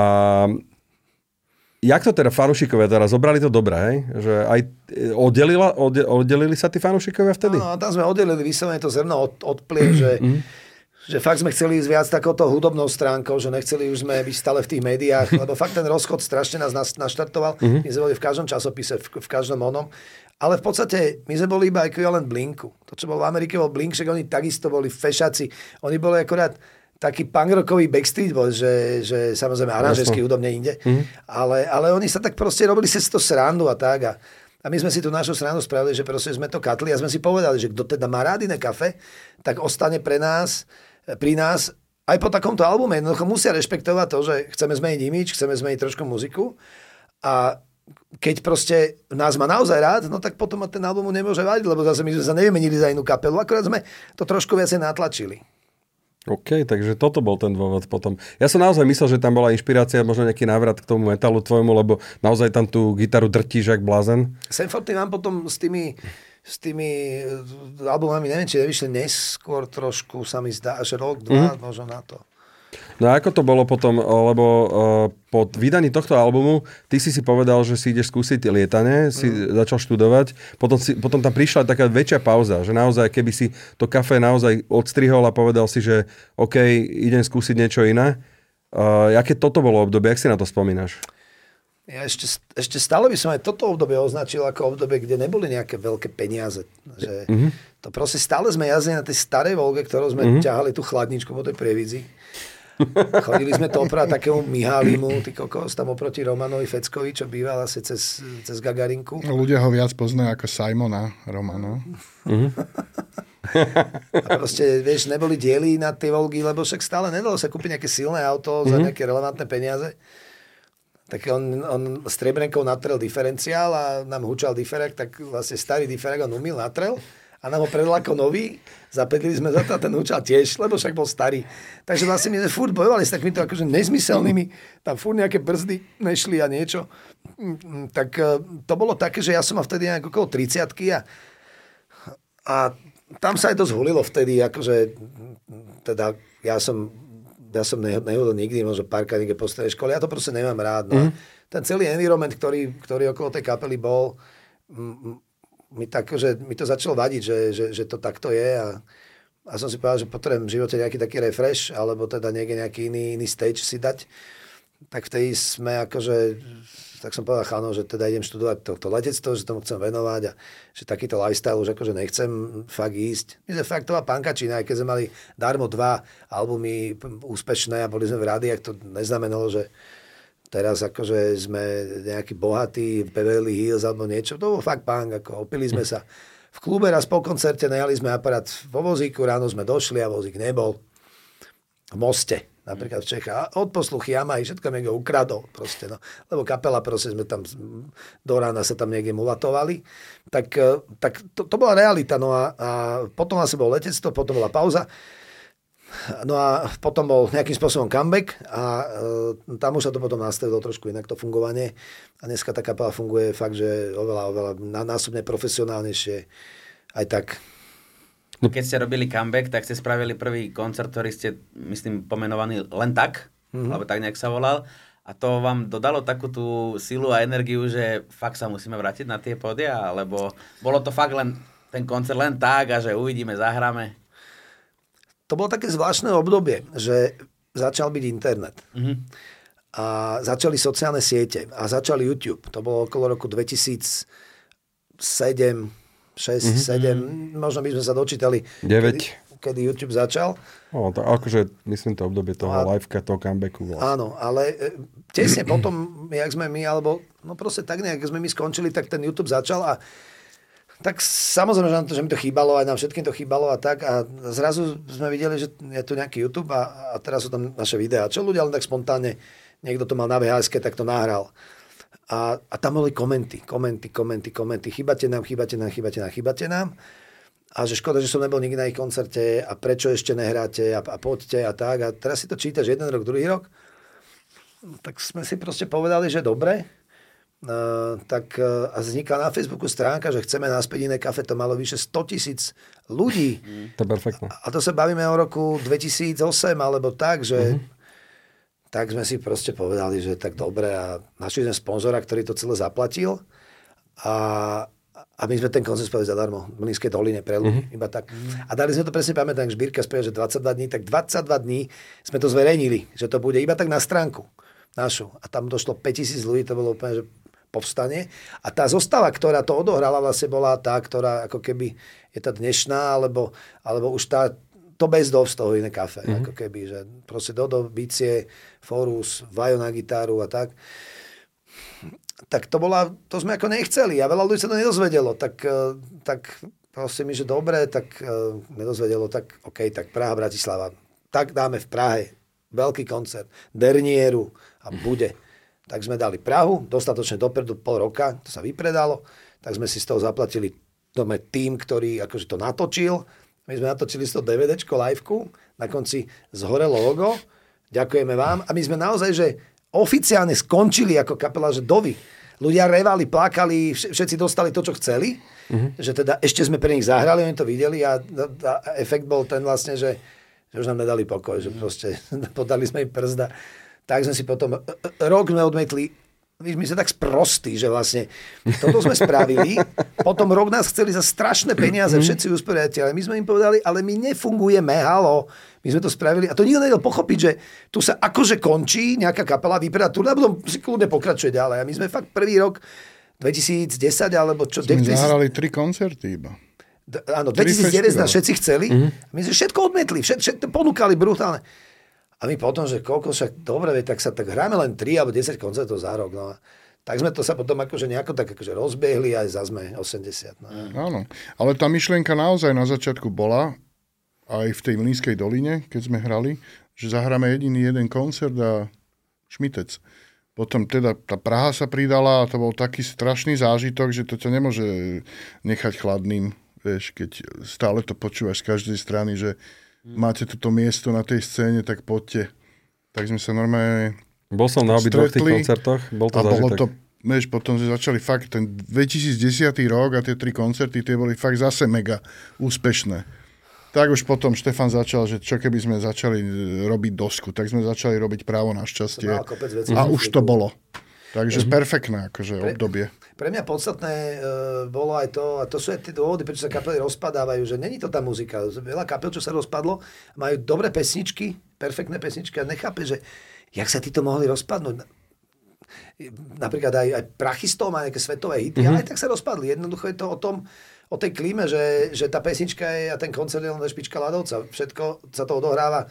jak to teda fanúšikovia teraz zobrali to dobré, hej? Že aj oddelila, odde, oddelili sa tí fanúšikovia vtedy? No, tam sme oddelili vyslovene to zrno od, od plie, že, mm. že fakt sme chceli ísť viac takouto hudobnou stránkou, že nechceli už sme byť stále v tých médiách, lebo fakt ten rozchod strašne nás naštartoval. Mm. My sme boli v každom časopise, v, v každom onom. Ale v podstate my sme boli iba ekvivalent Blinku. To, čo bol v Amerike, bol Blink, však oni takisto boli fešaci. Oni boli akorát taký punkrockový Backstreet Boys, že, že samozrejme aranžersky hudobne inde. Mm. Ale, ale oni sa tak proste robili si to srandu a tak. A, a my sme si tú našu srandu spravili, že proste sme to katli a sme si povedali, že kto teda má rád iné kafe, tak ostane pre nás, pri nás aj po takomto albume. Jednoducho musia rešpektovať to, že chceme zmeniť imidž, chceme zmeniť trošku muziku a keď proste nás má naozaj rád, no tak potom ten album nemôže vadiť, lebo zase my sme sa nevymenili za inú kapelu, akorát sme to trošku viacej natlačili. OK, takže toto bol ten dôvod potom. Ja som naozaj myslel, že tam bola inšpirácia, možno nejaký návrat k tomu metalu tvojmu, lebo naozaj tam tú gitaru drtíš jak blázen. Semforty nám potom s tými, s tými albumami, neviem, či nevyšli neskôr trošku, sa mi zdá, až rok, dva, mm. možno na to. No a ako to bolo potom, lebo uh, po vydaní tohto albumu ty si si povedal, že si ideš skúsiť lietanie, si mm. začal študovať, potom, si, potom tam prišla taká väčšia pauza, že naozaj, keby si to kafe naozaj odstrihol a povedal si, že OK, idem skúsiť niečo iné. Uh, aké toto bolo obdobie, jak si na to spomínaš? Ja ešte, ešte stále by som aj toto obdobie označil ako obdobie, kde neboli nejaké veľké peniaze. Že mm-hmm. To proste stále sme jazdili na tej starej Volge, ktorou sme mm-hmm. ťahali tú chladničku po tej Prievidzi. Chodili sme to oprať takému Mihálimu, ty kokos, tam oproti Romanovi Feckovi, čo býval asi cez, cez Gagarinku. Ľudia ho viac poznajú ako Simona Romano. Uh-huh. A proste, vieš, neboli diely na tie Volgy, lebo však stále nedalo sa kúpiť nejaké silné auto uh-huh. za nejaké relevantné peniaze. Tak on, on s Trebrenkou natrel diferenciál a nám hučal diferak, tak vlastne starý diferak on umil, natrel a nám ho predal ako nový. Zapedlili sme za to a ten hučal tiež, lebo však bol starý. Takže vlastne my sme furt bojovali s takýmito akože nezmyselnými, tam furt nejaké brzdy nešli a niečo. Tak to bolo také, že ja som mal vtedy nejak okolo tridsiatky a, a tam sa aj to zhulilo vtedy, akože teda ja som ja som nehodol nikdy, možno párkrát niekde po strednej škole, ja to proste nemám rád. No. Mm. Ten celý environment, ktorý, ktorý okolo tej kapely bol, mi, tak, že, mi to začalo vadiť, že, že, že to takto je a, a som si povedal, že potrebujem v živote nejaký taký refresh, alebo teda niekde nejaký iný, iný stage si dať. Tak vtedy sme akože, tak som povedal cháno, že teda idem študovať to, to letectvo, že tomu chcem venovať a že takýto lifestyle už akože nechcem fakt ísť. My sme fakt to bola pankačina, aj keď sme mali darmo dva albumy úspešné a boli sme v rádiách, to neznamenalo, že teraz akože sme nejakí bohatí, Beverly Hills alebo niečo. To bol fakt punk, ako opili sme sa v klube raz po koncerte, najali sme aparát vo vozíku, ráno sme došli a vozík nebol. V Moste, napríklad v Čechách. Od posluchy Yamahy, všetko niekto ukradol proste, no. Lebo kapela proste sme tam do rána sa tam niekde mulatovali. Tak, tak to, to bola realita, no a, a potom asi bolo letectvo, potom bola pauza. No a potom bol nejakým spôsobom comeback a e, tam už sa to potom nastavilo trošku inak to fungovanie a dneska tá kapela funguje fakt, že oveľa, oveľa násobne profesionálnejšie aj tak. No. Keď ste robili comeback, tak ste spravili prvý koncert, ktorý ste, myslím, pomenovaný Len tak, mm-hmm. alebo tak nejak sa volal a to vám dodalo takú tú silu a energiu, že fakt sa musíme vrátiť na tie pódia, alebo bolo to fakt len ten koncert len tak a že uvidíme, zahráme? To bolo také zvláštne obdobie, že začal byť internet. Mm-hmm. A začali sociálne siete. A začal YouTube. To bolo okolo roku dvetisícsedem, šesť, mm-hmm. sedem. Možno by sme sa dočítali. deväť. kedy YouTube začal. No, to akože myslím to obdobie toho a, liveka, toho comebacku. Vlastne. Áno, ale tesne potom, jak sme my, alebo no proste tak nejak, sme my skončili, tak ten YouTube začal a tak samozrejme, že, nám to, že mi to chýbalo, aj nám všetkým to chýbalo a tak a zrazu sme videli, že je tu nejaký YouTube a, a teraz sú tam naše videá. Čo ľudia len tak spontánne, niekto to mal na vé há eske, tak to nahral. A, a tam boli komenty, komenty, komenty, komenty. Chýbate nám, chýbate nám, chýbate nám, chýbate nám. A že škoda, že som nebol nikdy na ich koncerte a prečo ešte nehráte a, a poďte a tak. A teraz si to čítaš jeden rok, druhý rok. Tak sme si proste povedali, že dobre. Uh, tak uh, a vznikla na Facebooku stránka, že chceme naspäť iné kafe. To malo vyše sto tisíc ľudí. To je perfektné. A, a to sa bavíme o roku dvetisícosem alebo tak, že uh-huh. tak sme si proste povedali, že tak dobre a našli sme sponzora, ktorý to celé zaplatil a, a my sme ten koncert spravili zadarmo v Mlynskej doline pre ľudí, uh-huh. iba tak. A dali sme to presne, pamätám, Žbírka spieva, že dvadsaťdva dní, tak dvadsaťdva dní sme to zverejnili, že to bude iba tak na stránku našu. A tam došlo päťtisíc ľudí, to bolo úplne, že povstane. A tá zostava, ktorá to odohrala, vlastne bola tá, ktorá ako keby je tá dnešná, alebo, alebo už tá to bez dov z toho iné kafe. Mm-hmm. Ako keby, že proste Dodo, bicie, Forus, Vajo na gitaru a tak. Tak to bola, to sme ako nechceli a veľa ľudí sa to nedozvedelo. Tak, tak proste mi, že dobre, tak nedozvedelo, tak OK, tak Praha, Bratislava. Tak dáme v Prahe veľký koncert, Dernieru a bude. Tak sme dali Prahu, dostatočne dopredu, pol roka, to sa vypredalo, tak sme si z toho zaplatili dome tým, ktorý akože to natočil. My sme natočili z toho DVDčko, liveku, na konci zhorelo logo, ďakujeme vám a my sme naozaj, že oficiálne skončili ako kapela, že dovi. Ľudia revali, plakali, všetci dostali to, čo chceli, uh-huh. že teda ešte sme pre nich zahrali, oni to videli a, a efekt bol ten vlastne, že, že už nám nedali pokoj, že proste podali sme im brzda. Tak sme si potom, rok sme odmetli, my sme tak sprostí, že vlastne toto sme spravili, potom rok nás chceli za strašné peniaze všetci usporiadatelia. My sme im povedali, ale my nefungujeme, halo, my sme to spravili a to nikto nevedel pochopiť, že tu sa akože končí nejaká kapela, vypredá turné a potom si kľudne pokračuje ďalej. A my sme fakt prvý rok dvetisícdesať alebo čo? My zahrali tri koncerty iba. D- áno, dvetisícdeväť nás všetci chceli, mm-hmm. my sme všetko odmetli, všet, všet, ponúkali brutálne. A my potom, že koľko však, dobre, tak sa tak hráme len tri alebo desať koncertov za rok. No. Tak sme to sa potom akože nejako tak akože rozbiehli a aj za sme osemdesiat. No. Áno, ale tá myšlienka naozaj na začiatku bola, aj v tej Mlynskej doline, keď sme hrali, že zahráme jediný jeden koncert a šmitec. Potom teda tá Praha sa pridala a to bol taký strašný zážitok, že to ťa nemôže nechať chladným, vieš, keď stále to počúvaš z každej strany, že máte toto miesto na tej scéne, tak poďte. Tak sme sa normálne Bol som na obidvoch tých koncertoch, bol to a bolo zážitok. To, vieš, potom sme začali fakt, ten dvetisícdesať rok a tie tri koncerty, tie boli fakt zase mega úspešné. Tak už potom Štefan začal, že čo keby sme začali robiť dosku, tak sme začali robiť Právo na šťastie. A už to bolo. Takže mm-hmm. perfektné akože pre, obdobie. Pre mňa podstatné e, bolo aj to, a to sú aj tie dôvody, prečo sa kapely rozpadávajú, že není to tá muzika. Veľa kapel, čo sa rozpadlo, majú dobré pesničky, perfektné pesničky a nechápe, že jak sa títo mohli rozpadnúť. Napríklad aj, aj Prachistov má nejaké svetové hity, mm-hmm. ale aj tak sa rozpadli. Jednoducho je to o tom, o tej klíme, že, že tá pesnička je a ten koncert je len špička ľadovca. Všetko sa to odohráva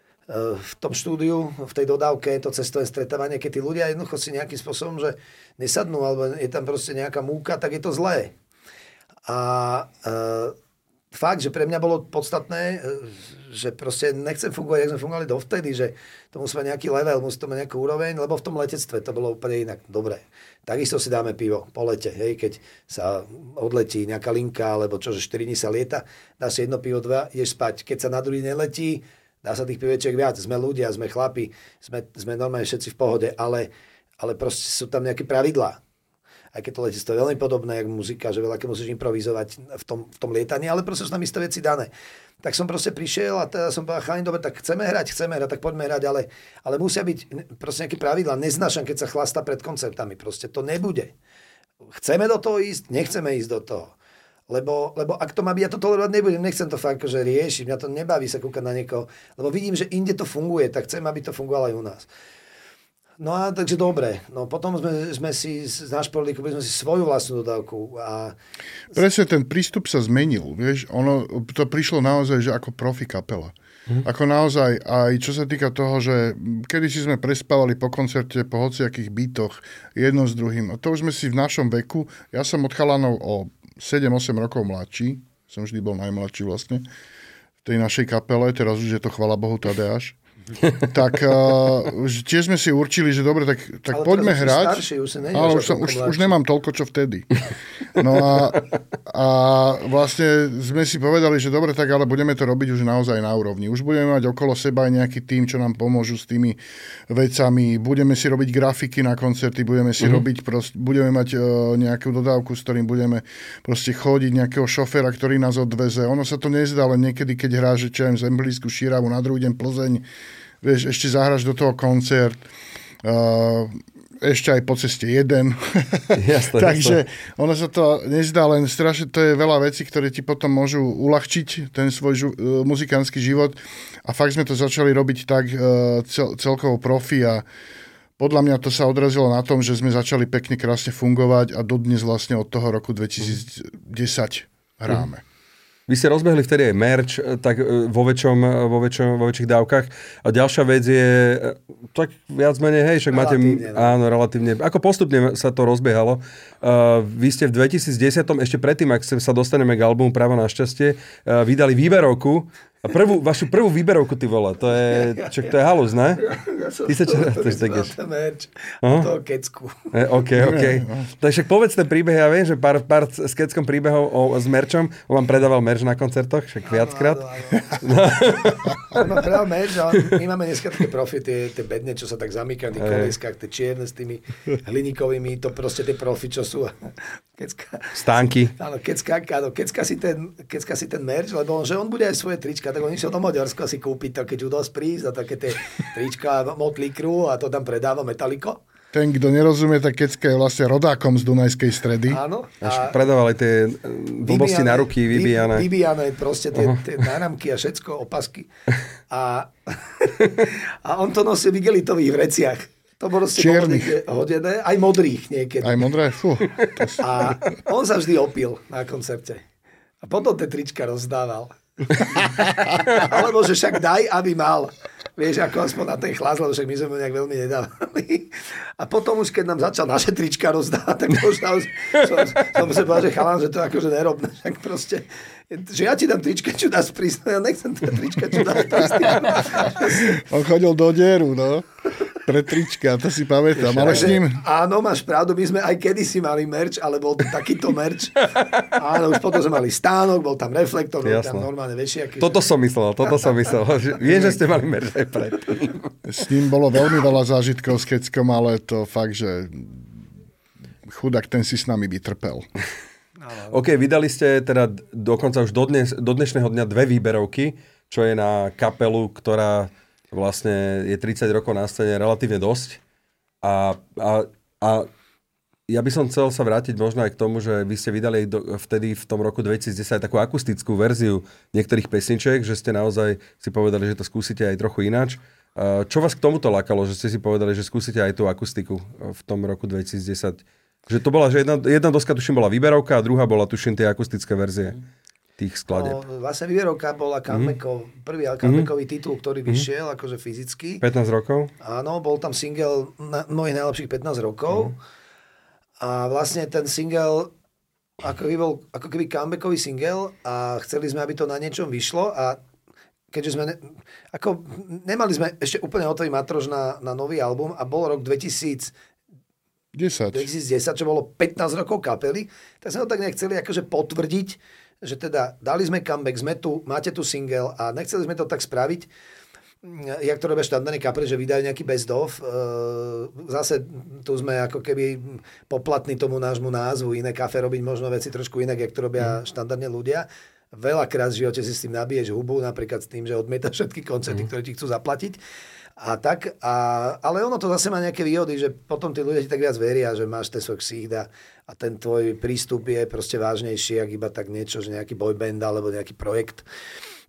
v tom štúdiu, v tej dodávke, to cestové stretávanie, keď tí ľudia jednoducho si nejakým spôsobom, že nesadnú, alebo je tam proste nejaká múka, tak je to zlé. A e, fakt, že pre mňa bolo podstatné, že proste nechcem fungovať, jak sme fungovali dovtedy, že to musí mať nejaký level, musí to mať nejakú úroveň, lebo v tom letectve to bolo úplne inak. Dobre. Takisto si dáme pivo po lete, hej, keď sa odletí nejaká linka, alebo čo, že štyri dní sa lieta, dáš si jedno pivo, dva, ideš spať. Keď sa na druhý neletí, dá sa tých pivečiek viac. Sme ľudia, sme chlapi, sme, sme normálne všetci v pohode, ale, ale proste sú tam nejaké pravidlá. Aj keď to letectvo je veľmi podobné, jak muzika, že veľa keď musíš improvizovať v tom, v tom lietaní, ale proste sú tam isté veci dané. Tak som proste prišiel a teda som povedal, chalani, dobre, tak chceme hrať, chceme hrať, tak poďme hrať, ale, ale musia byť proste nejaké pravidlá. Neznášam, keď sa chlastá pred koncertami. Proste to nebude. Chceme do toho ísť, nechceme ísť do toho. Lebo, lebo ak to má byť, ja to tolerovať nebudem, nechcem to fakt akože riešiť, mňa to nebaví sa kúkať na niekoho, lebo vidím, že inde to funguje, tak chcem, aby to fungovalo aj u nás. No a takže dobre. No potom sme, sme si, našporili, kúpili sme si svoju vlastnú dodávku. A... Presne ten prístup sa zmenil, vieš, ono, to prišlo naozaj, že ako profi kapela. Hm. Ako naozaj, aj čo sa týka toho, že kedysi sme prespávali po koncerte po hociakých bytoch jedno s druhým. A to už sme si v našom veku, ja som od chalanov o sedem osem rokov mladší, som vždy bol najmladší vlastne, v tej našej kapele, teraz už je to chvala Bohu Tadeáš. Tak uh, tiež sme si určili, že dobre, tak, tak poďme hrať. Starší, už, ale už, som, už, už nemám toľko, čo vtedy. No a, a vlastne sme si povedali, že dobre, tak ale budeme to robiť už naozaj na úrovni. Už budeme mať okolo seba aj nejaký tým, čo nám pomôžu s tými vecami. Budeme si robiť grafiky na koncerty, budeme si mm-hmm. robiť, prost, budeme mať uh, nejakú dodávku, s ktorým budeme proste chodiť, nejakého šoféra, ktorý nás odveze. Ono sa to nezdá, ale niekedy, keď hráš, že čo z Zemblísku Šíravu, na druhý deň Plzeň, vieš, ešte zahraš do toho koncert, uh, ešte aj po ceste jeden. Jasne, Takže jasne. Ono sa to nezdá, len strašne to je veľa vecí, ktoré ti potom môžu uľahčiť ten svoj žu- uh, muzikánsky život. A fakt sme to začali robiť tak uh, cel- celkovo profi a podľa mňa to sa odrazilo na tom, že sme začali pekne, krásne fungovať a dodnes vlastne od toho roku dvetisícdesať hráme. Vy ste rozbehli vtedy aj merch, tak vo, väčšom, vo, väčšom, vo väčších dávkach. A ďalšia vec je, tak viac menej, hej, však máte... Relatívne, no. Áno, relatívne. Ako postupne sa to rozbiehalo. Uh, vy ste v dvetisícdesať, ešte predtým, ak sa dostaneme k albumu Právo na šťastie, uh, vydali výberovku. A prvú, vašu prvú výberovku, ty vole, to je, čo, to je halus, ne? Ja som ty sa čo, to, to, to, to merch, uh-huh. toho kecku. E, OK, OK. Takže povedz ten príbeh, ja viem, že pár, pár s keckom príbehov o, s merčom, on vám predával merč na koncertoch, však viackrát. Áno, áno, áno. On mám predával merč, my máme dneska také profi, tie, tie bedne, čo sa tak zamykajú, tie kolískach, tie čierne s tými hliníkovými, to proste tie profi, čo sú. Kecka. Stánky. Áno, kecka, áno, kecka si ten, kecka si ten merč, lebo on, že on bude aj svoje trička, tak on išiel do Maďarska si kúpiť také Judas Priest a také tie trička Motley Crue a to tam predáva Metallico. Ten, kto nerozumie, tak kecka je vlastne rodákom z Dunajskej Stredy. Áno. A predávali tie blbosti na ruky, vybijané. Vybijané, proste tie, tie náramky a všetko, opasky. A, a on to nosil v igelitových vreciach. To bolo si hodené, aj modrých niekedy. Aj modré, fú. A on sa vždy opil na koncerte. A potom tie trička rozdával. Alebo že však daj, aby mal. Vieš, ako aspoň na ten chlas, lebo však my sme mu nejak veľmi nedávali. A potom už, keď nám začal naše trička rozdávať, tak to už som, som sa povedal, že chalán, že to akože nerobné. Však proste, že ja ti dám trička, čo dá sprísť. Ja nechcem teda trička, čo dá sprísť. On chodil do dieru, no. Pre trička, to si pamätám. Ale s ním... Áno, máš pravdu, my sme aj kedysi mali merch, ale bol takýto merch. Áno, už potom sme mali stánok, bol tam reflektor, bol tam normálne vešiaky. Toto som myslel, toto som myslel. Viem, že ste mali merch aj predtým. S ním bolo veľmi veľa zážitkov s Keckom, ale to fakt, že chudák ten si s nami by trpel. OK, vydali ste teda dokonca už do, dnes, do dnešného dňa dve výberovky, čo je na kapelu, ktorá vlastne je tridsať rokov na scéne, relatívne dosť. A, a, a ja by som chcel sa vrátiť možno aj k tomu, že vy ste vydali do, vtedy v tom roku dvetisícdesať takú akustickú verziu niektorých pesničiek, že ste naozaj si povedali, že to skúsite aj trochu ináč. Čo vás k tomuto lákalo, že ste si povedali, že skúsite aj tú akustiku v tom roku dvetisícdesať? Že to bola, že jedna, jedna doska tuším bola výberovka a druhá bola tuším tie akustické verzie tých skladieb. No, vlastne výberovka bola comebackov, mm-hmm. prvý comebackový titul, ktorý vyšiel, mm-hmm. akože fyzicky. pätnásť rokov? Áno, bol tam single na, mojich najlepších pätnásť rokov. Mm-hmm. A vlastne ten single ako keby bol ako keby comebackový single a chceli sme, aby to na niečom vyšlo a keďže sme, ne, ako nemali sme ešte úplne hotový matrož na, na nový album a bol rok dvetisícdesať, čo bolo pätnásť rokov kapely, tak sme ho tak nechceli akože potvrdiť, že teda dali sme comeback, sme tu, máte tu single a nechceli sme to tak spraviť, jak to robia štandardné kapely, že vydajú nejaký best of. Zase tu sme ako keby poplatní tomu nášmu názvu, iné kafe robiť možno veci trošku inak, jak to robia štandardne ľudia. Veľakrát v živote si s tým nabiješ hubu, napríklad s tým, že odmietaš všetky koncerty, ktoré ti chcú zaplatiť. A tak, a, ale ono to zase má nejaké výhody, že potom tí ľudia ti tak viac veria, že máš ten svoj ksík a, a ten tvoj prístup je proste vážnejší, ak iba tak niečo, že nejaký boyband alebo nejaký projekt.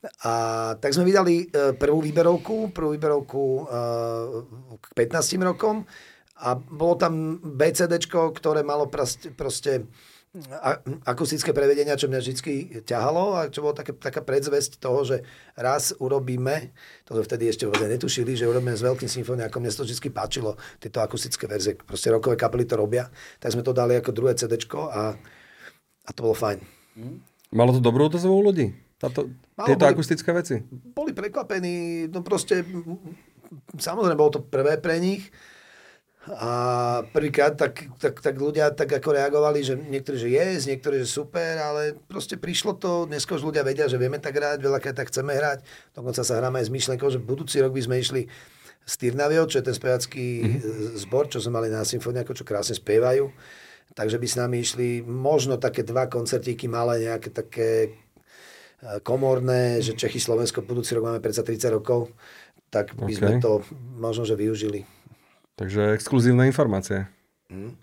A tak sme vydali prvú výberovku, prvú výberovku k pätnáctim rokom a bolo tam bé cé déčko, ktoré malo proste, proste akustické prevedenia, čo mňa vždy ťahalo a čo bolo také, taká predzvesť toho, že raz urobíme, to sme vtedy ešte vôbec netušili, že urobíme s veľkým symfóniakom, mne sa to vždy páčilo, tieto akustické verzie, proste rockové kapely to robia, tak sme to dali ako druhé cé déčko a, a to bolo fajn. Malo to dobrú odozvu u ľudí? Táto, tieto boli, akustické veci? Boli prekvapení, no proste, samozrejme, bolo to prvé pre nich a prvýkrát tak, tak, tak ľudia tak ako reagovali, že niektorí, že yes, niektorí, že super, ale proste prišlo to, dneska už ľudia vedia, že vieme tak hrať, veľakrát tak chceme hrať, dokonca sa hráme aj s myšlenkou, že budúci rok by sme išli z Tyrnavio, čo je ten spevácky mm-hmm. zbor, čo sme mali na symfóniaku, čo krásne spievajú, takže by s nami išli možno také dva koncertíky malé, nejaké také komorné, že Čechy, Slovensko, budúci rok máme predsa tridsať rokov, tak by okay. sme to možno, že využili. Takže exkluzívne informácie. Mm.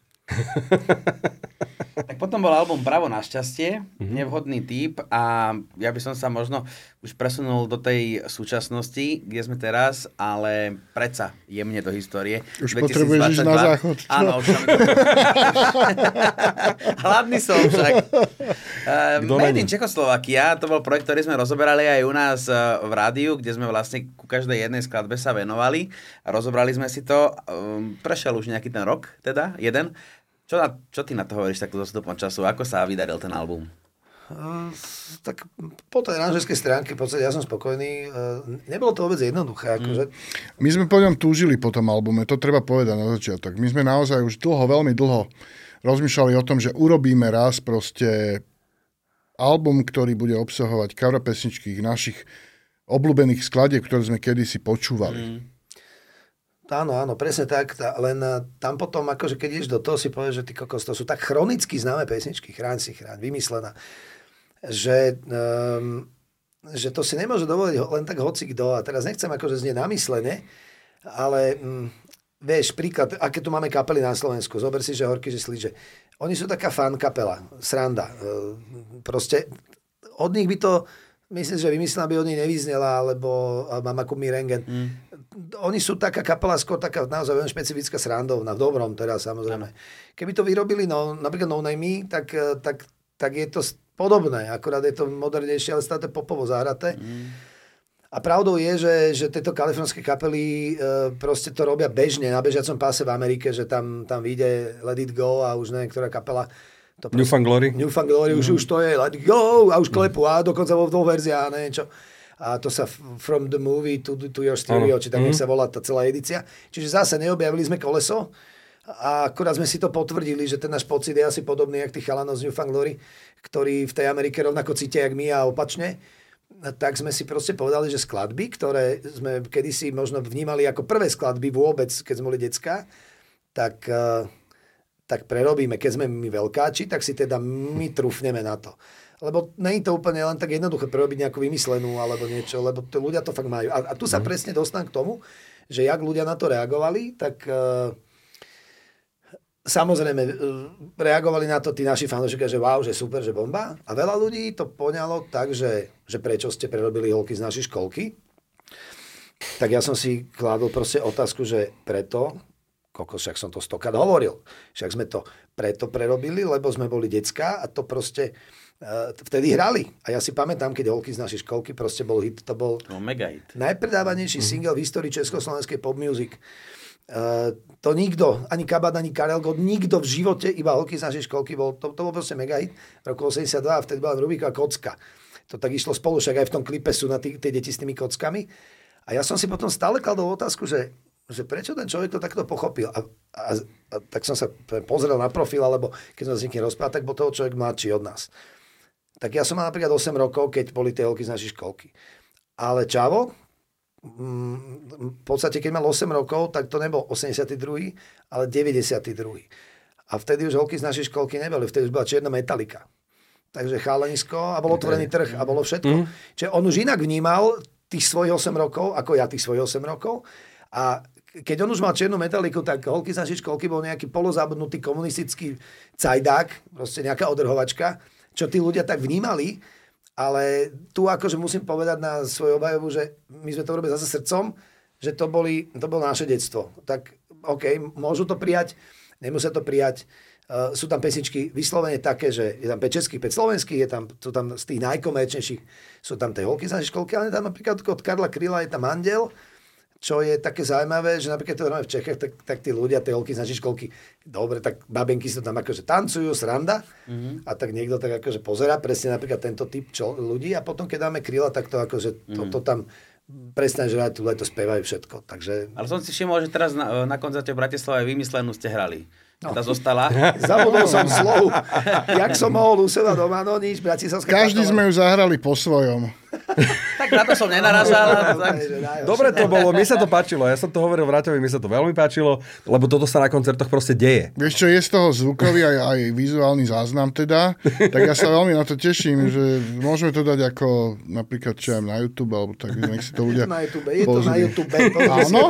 Tak potom bol album Bravo na šťastie, mm-hmm. nevhodný typ a ja by som sa možno už presunul do tej súčasnosti, kde sme teraz, ale predsa jemne do histórie. Už potrebuješ ísť na záchod. Čo? Áno, už tam... Hladný som však. Uh, Made in Čechoslovakia, to bol projekt, ktorý sme rozoberali aj u nás uh, v rádiu, kde sme vlastne ku každej jednej skladbe sa venovali a rozobrali sme si to. Um, prešiel už nejaký ten rok, teda, jeden. Čo, na, čo ty na to hovoríš takto dostupom času? Ako sa vydaril ten album? Uh, tak po tej aranžerskej stránke, v podstate ja som spokojný. Uh, nebolo to vôbec jednoduché. Akože... My sme po ňom túžili po tom albume, to treba povedať na začiatok. My sme naozaj už dlho, veľmi dlho rozmýšľali o tom, že urobíme raz proste album, ktorý bude obsahovať cover pesničky našich obľúbených skladieb, ktoré sme kedysi počúvali. Mm. Áno, áno, presne tak, len tam potom, akože keď ideš do toho, si povieš, že ty kokos, to sú tak chronicky známe pesničky, chráň si, chráň, vymyslená, že, um, že to si nemôže dovoliť len tak hocikdo. A teraz nechcem akože znieť namyslene, ale um, vieš, príklad, aké tu máme kapely na Slovensku, zober si, že Horky, že slíže. Oni sú taká fan kapela, sranda. Um, proste od nich by to, myslím, že vymyslená by od nich nevyznela, alebo mám ako mi rengen. Mm. Oni sú taká kapela, skôr taká naozaj veľmi špecifická srandovna, v dobrom teraz samozrejme. Keby to vyrobili no, napríklad No Name, tak, tak, tak je to podobné, akorát je to modernejšie, ale stále popovo zahraté. Mm. A pravdou je, že, že tieto kalifornské kapely e, proste to robia bežne, na bežiacom páse v Amerike, že tam, tam vyjde Let It Go a už neviem, ktorá kapela to proste, Newfound Glory. Newfound Glory, mm. už, už to je Let It Go a už klepú a dokonca vo dvoch verziách, neviem čo. A to sa From the Movie to, to Your Stereo, či tak, mm. sa volá tá celá edícia. Čiže zase neobjavili sme koleso a akurát sme si to potvrdili, že ten náš pocit je asi podobný, jak tých chalanov z Newfound Glory, ktorí v tej Amerike rovnako cítia, jak my a opačne. Tak sme si proste povedali, že skladby, ktoré sme kedysi možno vnímali ako prvé skladby vôbec, keď sme boli decká, tak, tak prerobíme. Keď sme my veľkáči, tak si teda my trúfneme na to. Lebo nie je to úplne len tak jednoduché prerobiť nejakú vymyslenú alebo niečo, lebo to, ľudia to fakt majú. A, a tu sa presne dostanem k tomu, že jak ľudia na to reagovali, tak uh, samozrejme uh, reagovali na to tí naši fanúšikovia, že wow, že super, že bomba. A veľa ľudí to poňalo tak, že, že prečo ste prerobili holky z našej školky. Tak ja som si kládol proste otázku, že preto, kokos, však som to stokrát hovoril, však sme to preto prerobili, lebo sme boli decká a to proste Uh, vtedy hrali. A ja si pamätám, keď holky z našej školky proste bol hit. To bol no, mega hit. najpredávanejší mm-hmm. single v histórii československej pop music. Uh, to nikto, ani Kabát, ani Karel Gott, nikto v živote, iba holky z našej školky, bol, to, to bol proste mega hit. V roku osemdesiatdva a vtedy bola Rubiková kocka. To tak išlo spolu, však aj v tom klipe sú na tí, tie deti s tými kockami. A ja som si potom stále kladol otázku, že, že prečo ten človek to takto pochopil. A, a, a tak som sa pozrel na profil, alebo keď som sa s niekým rozprával, tak bol toho človek mladší od nás. Tak ja som mal napríklad osem rokov, keď boli tie holky z našej školky. Ale Čavo, v podstate keď mal osem rokov, tak to nebol osemdesiaty druhý, ale deväťdesiaty druhý. A vtedy už holky z našej školky neboli, vtedy už bola čierna Metallica. Takže chalanisko a bol otvorený trh a bolo všetko. Mm. Čiže on už inak vnímal tých svojich osem rokov, ako ja tých svojich osem rokov. A keď on už mal čiernu Metaliku, tak holky z našej školky bol nejaký polozabudnutý komunistický cajdák, proste nejaká odrhovačka, čo tí ľudia tak vnímali. ale tu akože musím povedať na svoju obhajobu, že my sme to robili zase srdcom, že to, boli, to bolo naše detstvo. Tak OK, môžu to prijať, nemusia to prijať. Uh, sú tam pesničky vyslovene také, že je tam päť českých, päť slovenských, je tam, sú tam z tých najkomerčnejších, sú tam tie holky z našej školky, ale tam napríklad od Karla Kryla je tam Andel, čo je také zaujímavé, že napríklad to robíme v Čechách, tak, tak tí ľudia, tie holky z našej školky, dobre, tak babenky sa tam akože tancujú, sranda, mm-hmm. a tak niekto tak akože pozerá, presne napríklad tento typ čo, ľudí, a potom keď dáme Kryla, tak to akože, to, to tam presne, že aj tu to spievajú všetko. Takže... Ale som si všimol, že teraz na, na koncerte v Bratislave Vymyslenú ste hrali. No. Tá zostala. Zabudol som slov. Jak som mohol u seba doma, no nič, Bratislavská. Každý sme ju zahrali po svojom. Tak na to som nenarazal. Tak... Dobre to bolo, mi sa to páčilo. Ja som to hovoril Vraťovi, mi sa to veľmi páčilo, lebo toto sa na koncertoch proste deje. Vieš čo, je z toho zvukový aj, aj vizuálny záznam teda, tak ja sa veľmi na to teším, že môžeme to dať ako napríklad čo aj na YouTube, alebo tak, nech si to ľudia... Je to na YouTube, je to na YouTube. Áno,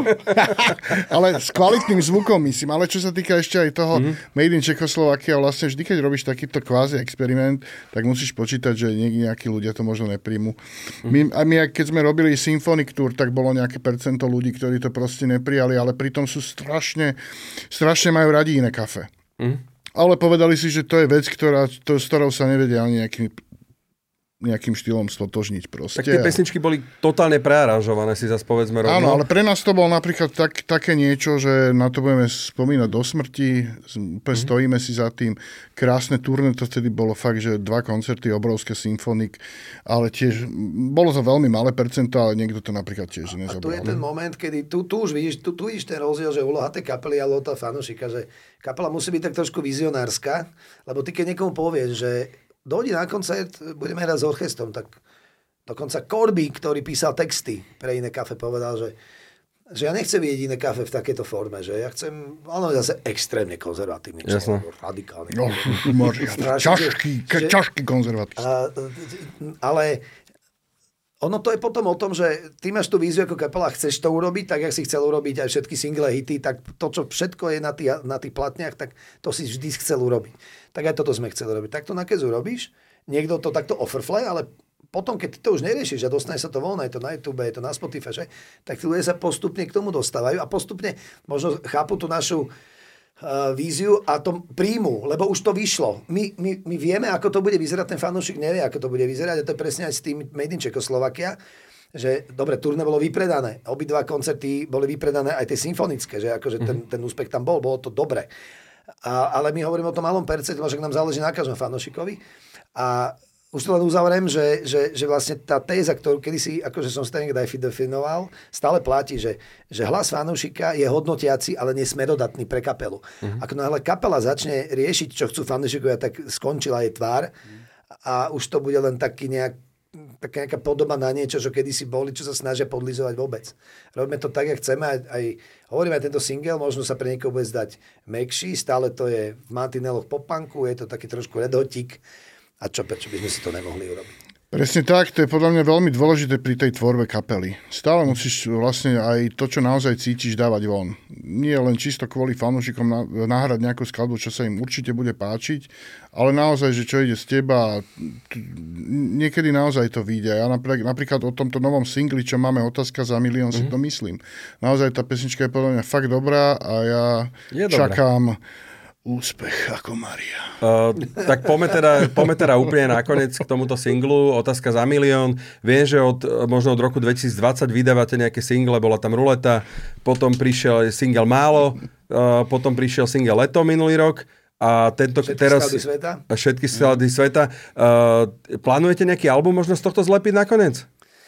ale s kvalitným zvukom myslím, ale čo sa týka ešte aj toho mm-hmm. Made in Čechoslovakia, vlastne vždy, keď robíš takýto kvázi experiment, tak musíš počítať, že nejakí ľudia to možno nepríjmu. My, a my, keď sme robili Symphonic Tour, tak bolo nejaké percento ľudí, ktorí to proste neprijali, ale pritom sú strašne, strašne majú radi iné kafe. Mm. Ale povedali si, že to je vec, ktorá, to, s ktorou sa nevedia ani nejakým nejakým štýlom stotožniť proste. Tak tie pesničky boli totálne prearanžované, si zase povedzme rovno. Áno, ale pre nás to bolo napríklad tak, také niečo, že na to budeme spomínať do smrti, mm-hmm. stojíme si za tým. Krásne turné, to vtedy bolo fakt, že dva koncerty, obrovské symfonik, ale tiež, bolo to veľmi malé percento, ale niekto to napríklad tiež nezobral. A tu je ten moment, kedy tu, tu už vidíš, tu, tu vidíš ten rozdiel, že úloha tej kapely a úloha toho fanúšika, že kapela musí byť tak trošku vizionárska, lebo ty keď niekomu povieš, že dojdi na koncert, budeme hrať s orchestrom, tak dokonca Corby, ktorý písal texty pre Iné kafe, povedal, že, že ja nechcem vidieť Iné kafe v takejto forme, že ja chcem, ono je zase extrémne konzervatívny, radikálny. No, ťažký, ťažký konzervatívny. Ale ono to je potom o tom, že ty máš tú víziu ako kapela, chceš to urobiť, tak jak si chcel urobiť aj všetky single hity, tak to, čo všetko je na tých, na tých platniach, tak to si vždy chcel urobiť. Tak aj toto sme chceli robiť. Tak to na kezu robíš, niekto to takto offerfly, ale potom, keď ty to už neriešiš a dostane sa to voľno, je to na YouTube, je to na Spotify, že? Tak tí ľudia sa postupne k tomu dostávajú a postupne možno chápu tú našu uh, víziu a to príjmu, lebo už to vyšlo. My, my, my vieme, ako to bude vyzerať, ten fanúšik nevie, ako to bude vyzerať a to je presne aj s tým Made in Czechoslovakia, že dobre, turné bolo vypredané, obidva koncerty boli vypredané, aj tie symfonické, že akože ten, ten úspech tam bol, bolo to dobre. A, ale my hovoríme o tom malom percente, že nám záleží na každom fanošikovi. A už to len uzavriem, že, že, že vlastne tá téza, ktorú kedysi, akože som si to niekde aj definoval, stále platí, že, že hlas fanúšika je hodnotiaci, ale nie smerodatný pre kapelu. Mm-hmm. Ako náhle kapela začne riešiť, čo chcú fanúšikovia, tak skončila jej tvár a už to bude len taký nejak taká nejaká podoba na niečo, čo kedysi boli, čo sa snažia podlizovať vôbec. Robíme to tak, jak chceme. Aj, aj hovoríme aj tento single, možno sa pre niekoho bude zdať mäkší, stále to je v mantineloch popanku, je to taký trošku redhotík. A čo, prečo by sme si to nemohli urobiť? Presne tak, to je podľa mňa veľmi dôležité pri tej tvorbe kapely. Stále musíš vlastne aj to, čo naozaj cítiš, dávať von. Nie len čisto kvôli fanúšikom nahrať nejakú skladbu, čo sa im určite bude páčiť, ale naozaj, že čo ide z teba, niekedy naozaj to vyjde. Ja napríklad, napríklad o tomto novom singli, čo máme Otázka za milión, mm-hmm. si to myslím. Naozaj tá pesnička je podľa mňa fakt dobrá a ja je čakám... Dobrá. Úspech ako Maria. Uh, tak poďme teda, poďme teda úplne nakoniec k tomuto singlu Otázka za milión. Viem, že od, možno od roku dvetisícdvadsať vydávate nejaké single, bola tam Ruleta, potom prišiel single Málo, uh, potom prišiel single Leto minulý rok a tento všetky teraz... Všetky sveta. Všetky skladby mm. sveta. Uh, plánujete nejaký album možno z tohto zlepiť nakoniec?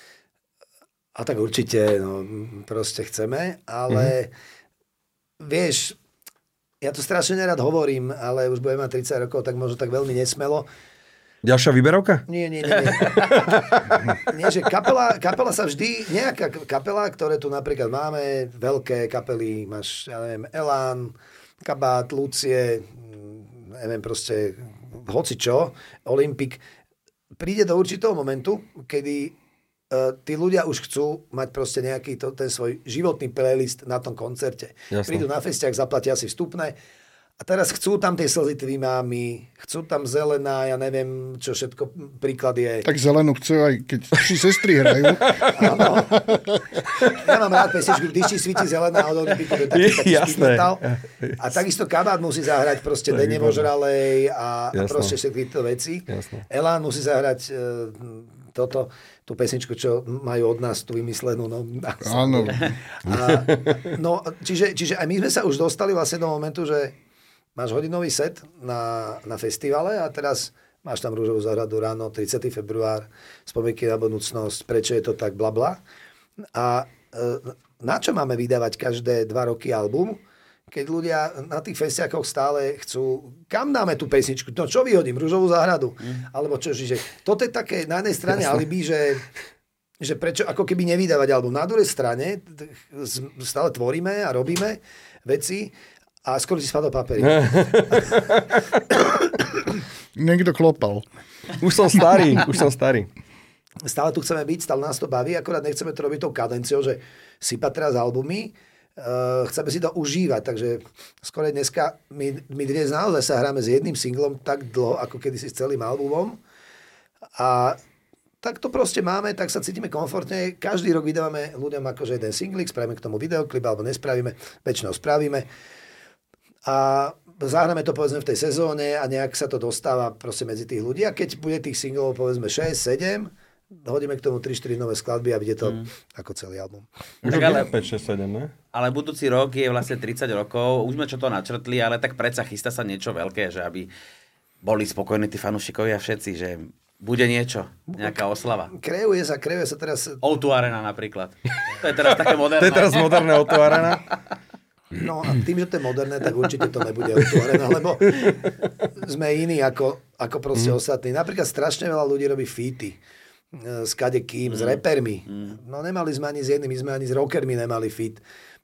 A tak určite, no proste chceme, ale mm. vieš... Ja to strašne nerad hovorím, ale už budem mať tridsať rokov, tak možno tak veľmi nesmelo. Ďalšia výberovka? Nie, nie, nie. Nie, nie že kapela, kapela sa vždy, nejaká kapela, ktoré tu napríklad máme, veľké kapely, máš, ja neviem, Elán, Kabát, Lucie, neviem proste, hocičo, Olympik, príde do určitého momentu, kedy Uh, tí ľudia už chcú mať proste nejaký to, ten svoj životný playlist na tom koncerte. Jasne. Prídu na festiach, zaplatia si vstupné A teraz chcú tam tie slzy tvý mámy, chcú tam zelená, ja neviem, čo všetko príklad je. Tak zelenú chcú aj, keď či sestry hrajú. Áno. Ja mám rád pesničku, když ti svíti zelená od Olympiku, to je taký, taký speed metal. A takisto Kabát musí zahrať proste Dene Vožralej a, a proste všetky tieto veci. Jasné. Elán musí zahrať uh, toto, tú pesničku, čo majú od nás tu vymyslenú. No, áno. A, no, čiže, čiže aj my sme sa už dostali vlastne do momentu, že máš hodinový set na, na festivale a teraz máš tam Rúžovú záhradu ráno, tridsiateho február, spomienky na budúcnosť, prečo je to tak, bla bla. A e, na čo máme vydávať každé dva roky album, keď ľudia na tých festiakoch stále chcú, kam dáme tú pesničku, no čo vyhodím, Rúžovú záhradu, mm. alebo čo, že toto je také na jednej strane alibi, že, že prečo ako keby nevydávať album. Na druhej strane stále tvoríme a robíme veci, a skoro si spadol papier. Niekto klopal. Už som starý, už som starý. Stále tu chceme byť, stále nás to baví, akorát nechceme to robiť tou kadenciou, že sypať teraz albumy, uh, chceme si to užívať, takže skoro dneska my, my dnes naozaj sa hráme s jedným singlom tak dlho, ako kedysi s celým albumom. A tak to proste máme, tak sa cítime komfortne. Každý rok vydávame ľuďom akože jeden singlik, spravíme k tomu videoklip, alebo nespravíme, väčšinou spravíme. A zahráme to povedzme v tej sezóne a nejak sa to dostáva proste medzi tých ľudí. A keď bude tých singlov povedzme šesť sedem, hodíme k tomu tri štyri nové skladby a vidie to mm. ako celý album. Tak ale, päť šesť sedem, ne? Ale budúci rok je vlastne tridsať rokov, už sme čo to načrtli, ale tak predsa chystá sa niečo veľké, že aby boli spokojní tí fanúšikovia všetci, že bude niečo, nejaká oslava. Kreuje sa, kreuje sa teraz... ó dva Arena napríklad. To je teraz také moderné. To je teraz moderné ó dva Arena. No a tým, že to je moderné, tak určite to nebude otvorené, lebo sme iní ako, ako proste mm. ostatní. Napríklad strašne veľa ľudí robí featy s kadekým, mm. s repermi. Mm. No nemali sme ani s jedným, my sme ani s rockermi nemali feat.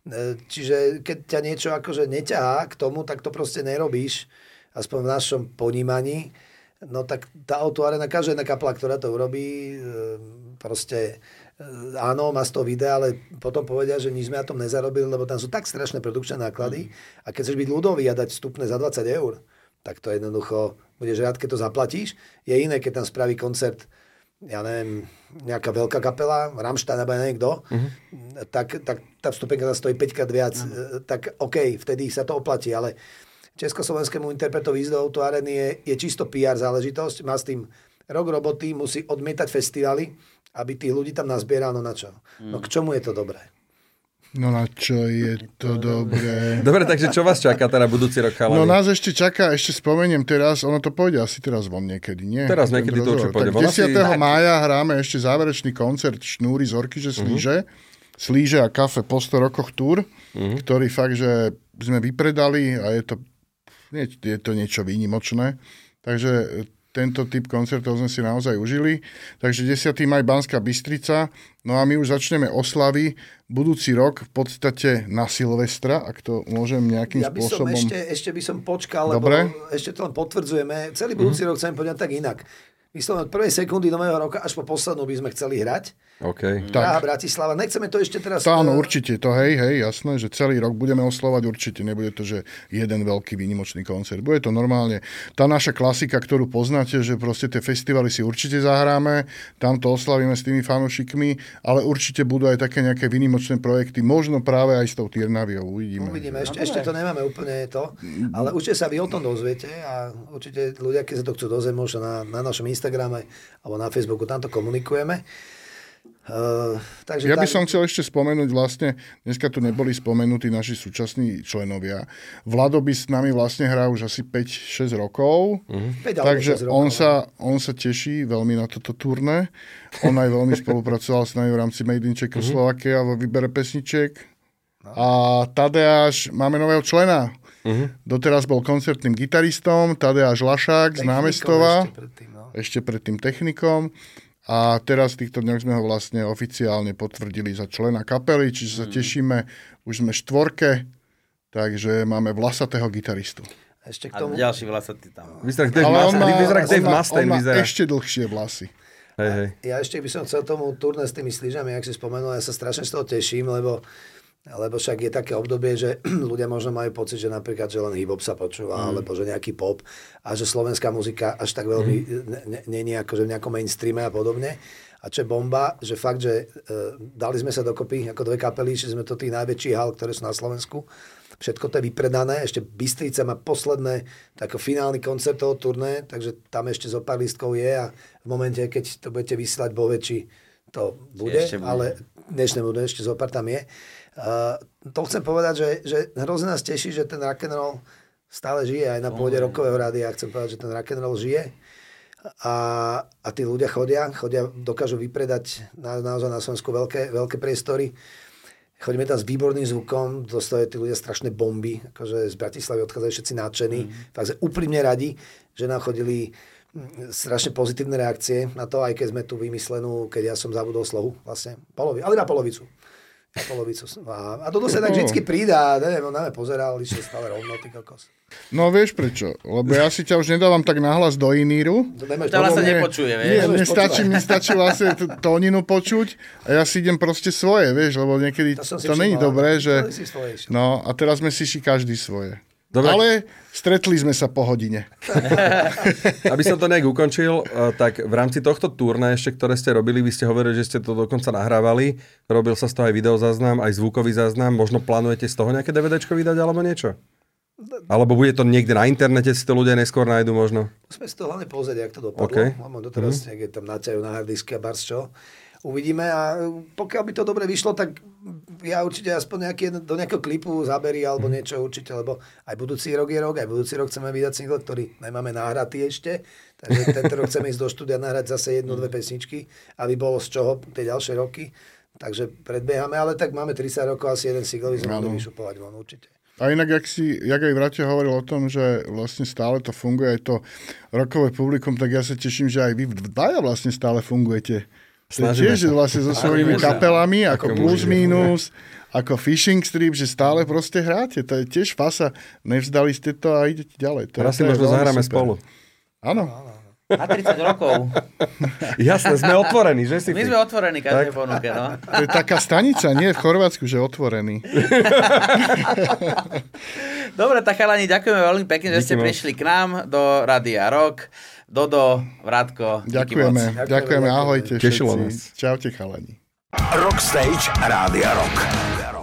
Čiže keď ťa niečo akože neťahá k tomu, tak to proste nerobíš, aspoň v našom ponímaní. No tak tá ó dva Arena, každá jedna kapela, ktorá to urobí, proste... Áno, má z toho videa, ale potom povedia, že nič sme na tom nezarobili, lebo tam sú tak strašné produkčné náklady a keď chceš byť ľudový a dať vstupné za dvadsať eur, tak to jednoducho budeš rád, keď to zaplatíš. Je iné, keď tam spraví koncert, ja neviem, nejaká veľká kapela, Rammstein alebo niekto, uh-huh. tak, tak tá vstupenka stojí päťkrát viac, uh-huh. tak OK, vtedy sa to oplatí, ale československému interpretovi ísť do ó dva Areny je, je čisto pé er záležitosť, má s tým rok roboty, musí odmietať festivaly, aby tých ľudí tam nazbieral, no na čo? No k čomu je to dobré? No na čo je to dobré? Dobre, takže čo vás čaká teda budúci rok, chalani? No nás ešte čaká, ešte spomeniem teraz, ono to pôjde asi teraz von niekedy, nie? Teraz niekedy to určite pôjde von. desiateho mája hráme ešte záverečný koncert Šnúry z Orkyže Slíže. Uh-huh. Slíže a kafe po sto rokoch tour, uh-huh. ktorý fakt, že sme vypredali a je to, nie, je to niečo výnimočné. Takže tento typ koncertov sme si naozaj užili. Takže desiateho mája Banská Bystrica. No a my už začneme oslavy budúci rok v podstate na Silvestra, ak to môžem nejakým ja by spôsobom... Som ešte, ešte by som počkal, lebo Dobre. ešte to len potvrdzujeme. Celý budúci mm-hmm. rok chcem povedať tak inak. Myslím, od prvej sekundy nového roka až po poslednú by sme chceli hrať. Okay. Praha, Bratislava. Nechceme to ešte teraz... To áno, určite. To hej, hej, jasné, že celý rok budeme oslovať určite. Nebude to, že jeden veľký výnimočný koncert. Bude to normálne. Tá naša klasika, ktorú poznáte, že proste tie festivaly si určite zahráme, tam to oslavíme s tými fanúšikmi, ale určite budú aj také nejaké výnimočné projekty. Možno práve aj s tou Tyrnaviou. Uvidíme. Uvidíme. Ešte, ešte to nemáme úplne to. Ale určite sa vy o tom dozviete a určite ľudia, keď sa to chcú dozvieť, môžu na, na našom Instagrame alebo na Facebooku, tam to komunikujeme. Uh, takže ja by tak... som chcel ešte spomenúť vlastne, dneska tu neboli spomenutí naši súčasní členovia. Vlado by s nami vlastne hrá už asi päť šesť rokov, uh-huh. takže on sa, on sa teší veľmi na toto turné. On aj veľmi spolupracoval s nami v rámci Made in Czechoslovakia uh-huh. vo výbere pesničiek. No. A Tadeáš, máme nového člena. Uh-huh. Doteraz bol koncertným gitaristom, Tadeáš Lašák z Námestova. Ešte predtým, no. ešte predtým technikom. A teraz v týchto dňoch sme ho vlastne oficiálne potvrdili za člena kapely, čiže sa tešíme, už sme štvorke, takže máme vlasatého gitaristu. Ešte k tomu... A ďalší vlasatý tam. Vyzerá Dave Mustaine. On má ešte dlhšie vlasy. Hej, hej. Ja ešte by som chcel tomu turné s tými slížami, jak si spomenul, ja sa strašne z toho teším, lebo Lebo však je také obdobie, že ľudia možno majú pocit, že napríklad, že len hip-hop sa počúva, mm. alebo že nejaký pop a že slovenská muzika až tak veľmi mm. nie je akože v nejakom mainstreame a podobne. A čo je bomba, že fakt, že uh, dali sme sa dokopy ako dve kapely, že sme to tí najväčší hal, ktoré sú na Slovensku. Všetko to je vypredané, ešte Bystrica má posledné tako finálny koncert toho turné, takže tam ešte zo pár lístkov je a v momente, keď to budete vysielať vo väčší, to bude, bude, ale dnešné budú, ešte zo pár tam je. Uh, to chcem povedať, že, že hrozne nás teší, že ten rock'n'roll stále žije aj na pôde rockového rádia. Chcem povedať, že ten rock'n'roll žije a, a tí ľudia chodia, chodia, dokážu vypredať na, naozaj na Slovensku veľké, veľké priestory. Chodíme tam s výborným zvukom, dostajú tí ľudia strašné bomby, akože z Bratislavy odchádzajú všetci nadšení. Mm. Fakt sme úprimne radi, že nám chodili strašne pozitívne reakcie na to, aj keď sme tu vymyslenú, keď ja som zabudol slohu, vlastne polovi, ale na polovicu. Na polovicu. A, a toto sa tak vždycky prída, neviem, on nám pozeral, išiel stále rovno, ty kokos. No vieš prečo? Lebo ja si ťa už nedávam tak nahlas do iníru. To, to vlastne nepočuje, vieš. Nie, mne stačí, mne stačí vlastne tóninu počuť a ja si idem proste svoje, vieš, lebo niekedy to, to není dobré, že... No a teraz sme si šli každý svoje. Dobre. Ale stretli sme sa po hodine. Aby som to nejak ukončil, tak v rámci tohto turné ešte, ktoré ste robili, vy ste hovorili, že ste to dokonca nahrávali, robil sa z toho aj videozáznam, aj zvukový záznam, možno plánujete z toho nejaké DVDčko vydať alebo niečo? Alebo bude to niekde na internete, si to ľudia neskôr nájdu možno? Musíme si to hlavne pozrieť, jak to dopadlo. Okay. Mám doteraz, mm. niekde tam naťajú na hardisky a bars čo. Uvidíme a pokiaľ by to dobre vyšlo, tak ja určite aspoň nejaký, do nejakého klipu zaberí alebo niečo určite, lebo aj budúci rok je rok, aj budúci rok chceme vydať single, ktorý nemáme nahratý ešte, takže tento rok chceme ísť do štúdia nahrať zase jednu, dve pesničky, aby bolo z čoho tie ďalšie roky, takže predbiehame, ale tak máme tridsať rokov, asi jeden single by sme mohli vyšupovať von určite. A inak, jak, si, jak aj Vrate hovoril o tom, že vlastne stále to funguje, aj to rokové publikum, tak ja sa teším, že aj vy dvaja vlastne stále fungujete. Snažíme tiež, sa. Vlastne so svojimi kapelami, ako, ako Plus Minus, ako Fishing Strip, že stále proste hráte. To je tiež fasa. Nevzdali ste to a idete ďalej. To Teraz si možno zahráme super. Spolu. Áno. Na tridsať rokov. Jasné, sme otvorení, že si? My sme otvorení, každej ponuke, no. To je taká stanica, nie v Chorvátsku, že otvorený. Dobre, tak chalani, ďakujeme veľmi pekne, že ste prišli k nám do Rádia Rock. Dodo, Vrátko, ďakujeme, ďakujeme, ďakujeme, ahojte všetci. Tešilo nás. Čaute chalani. Rockstage Rádia Rock.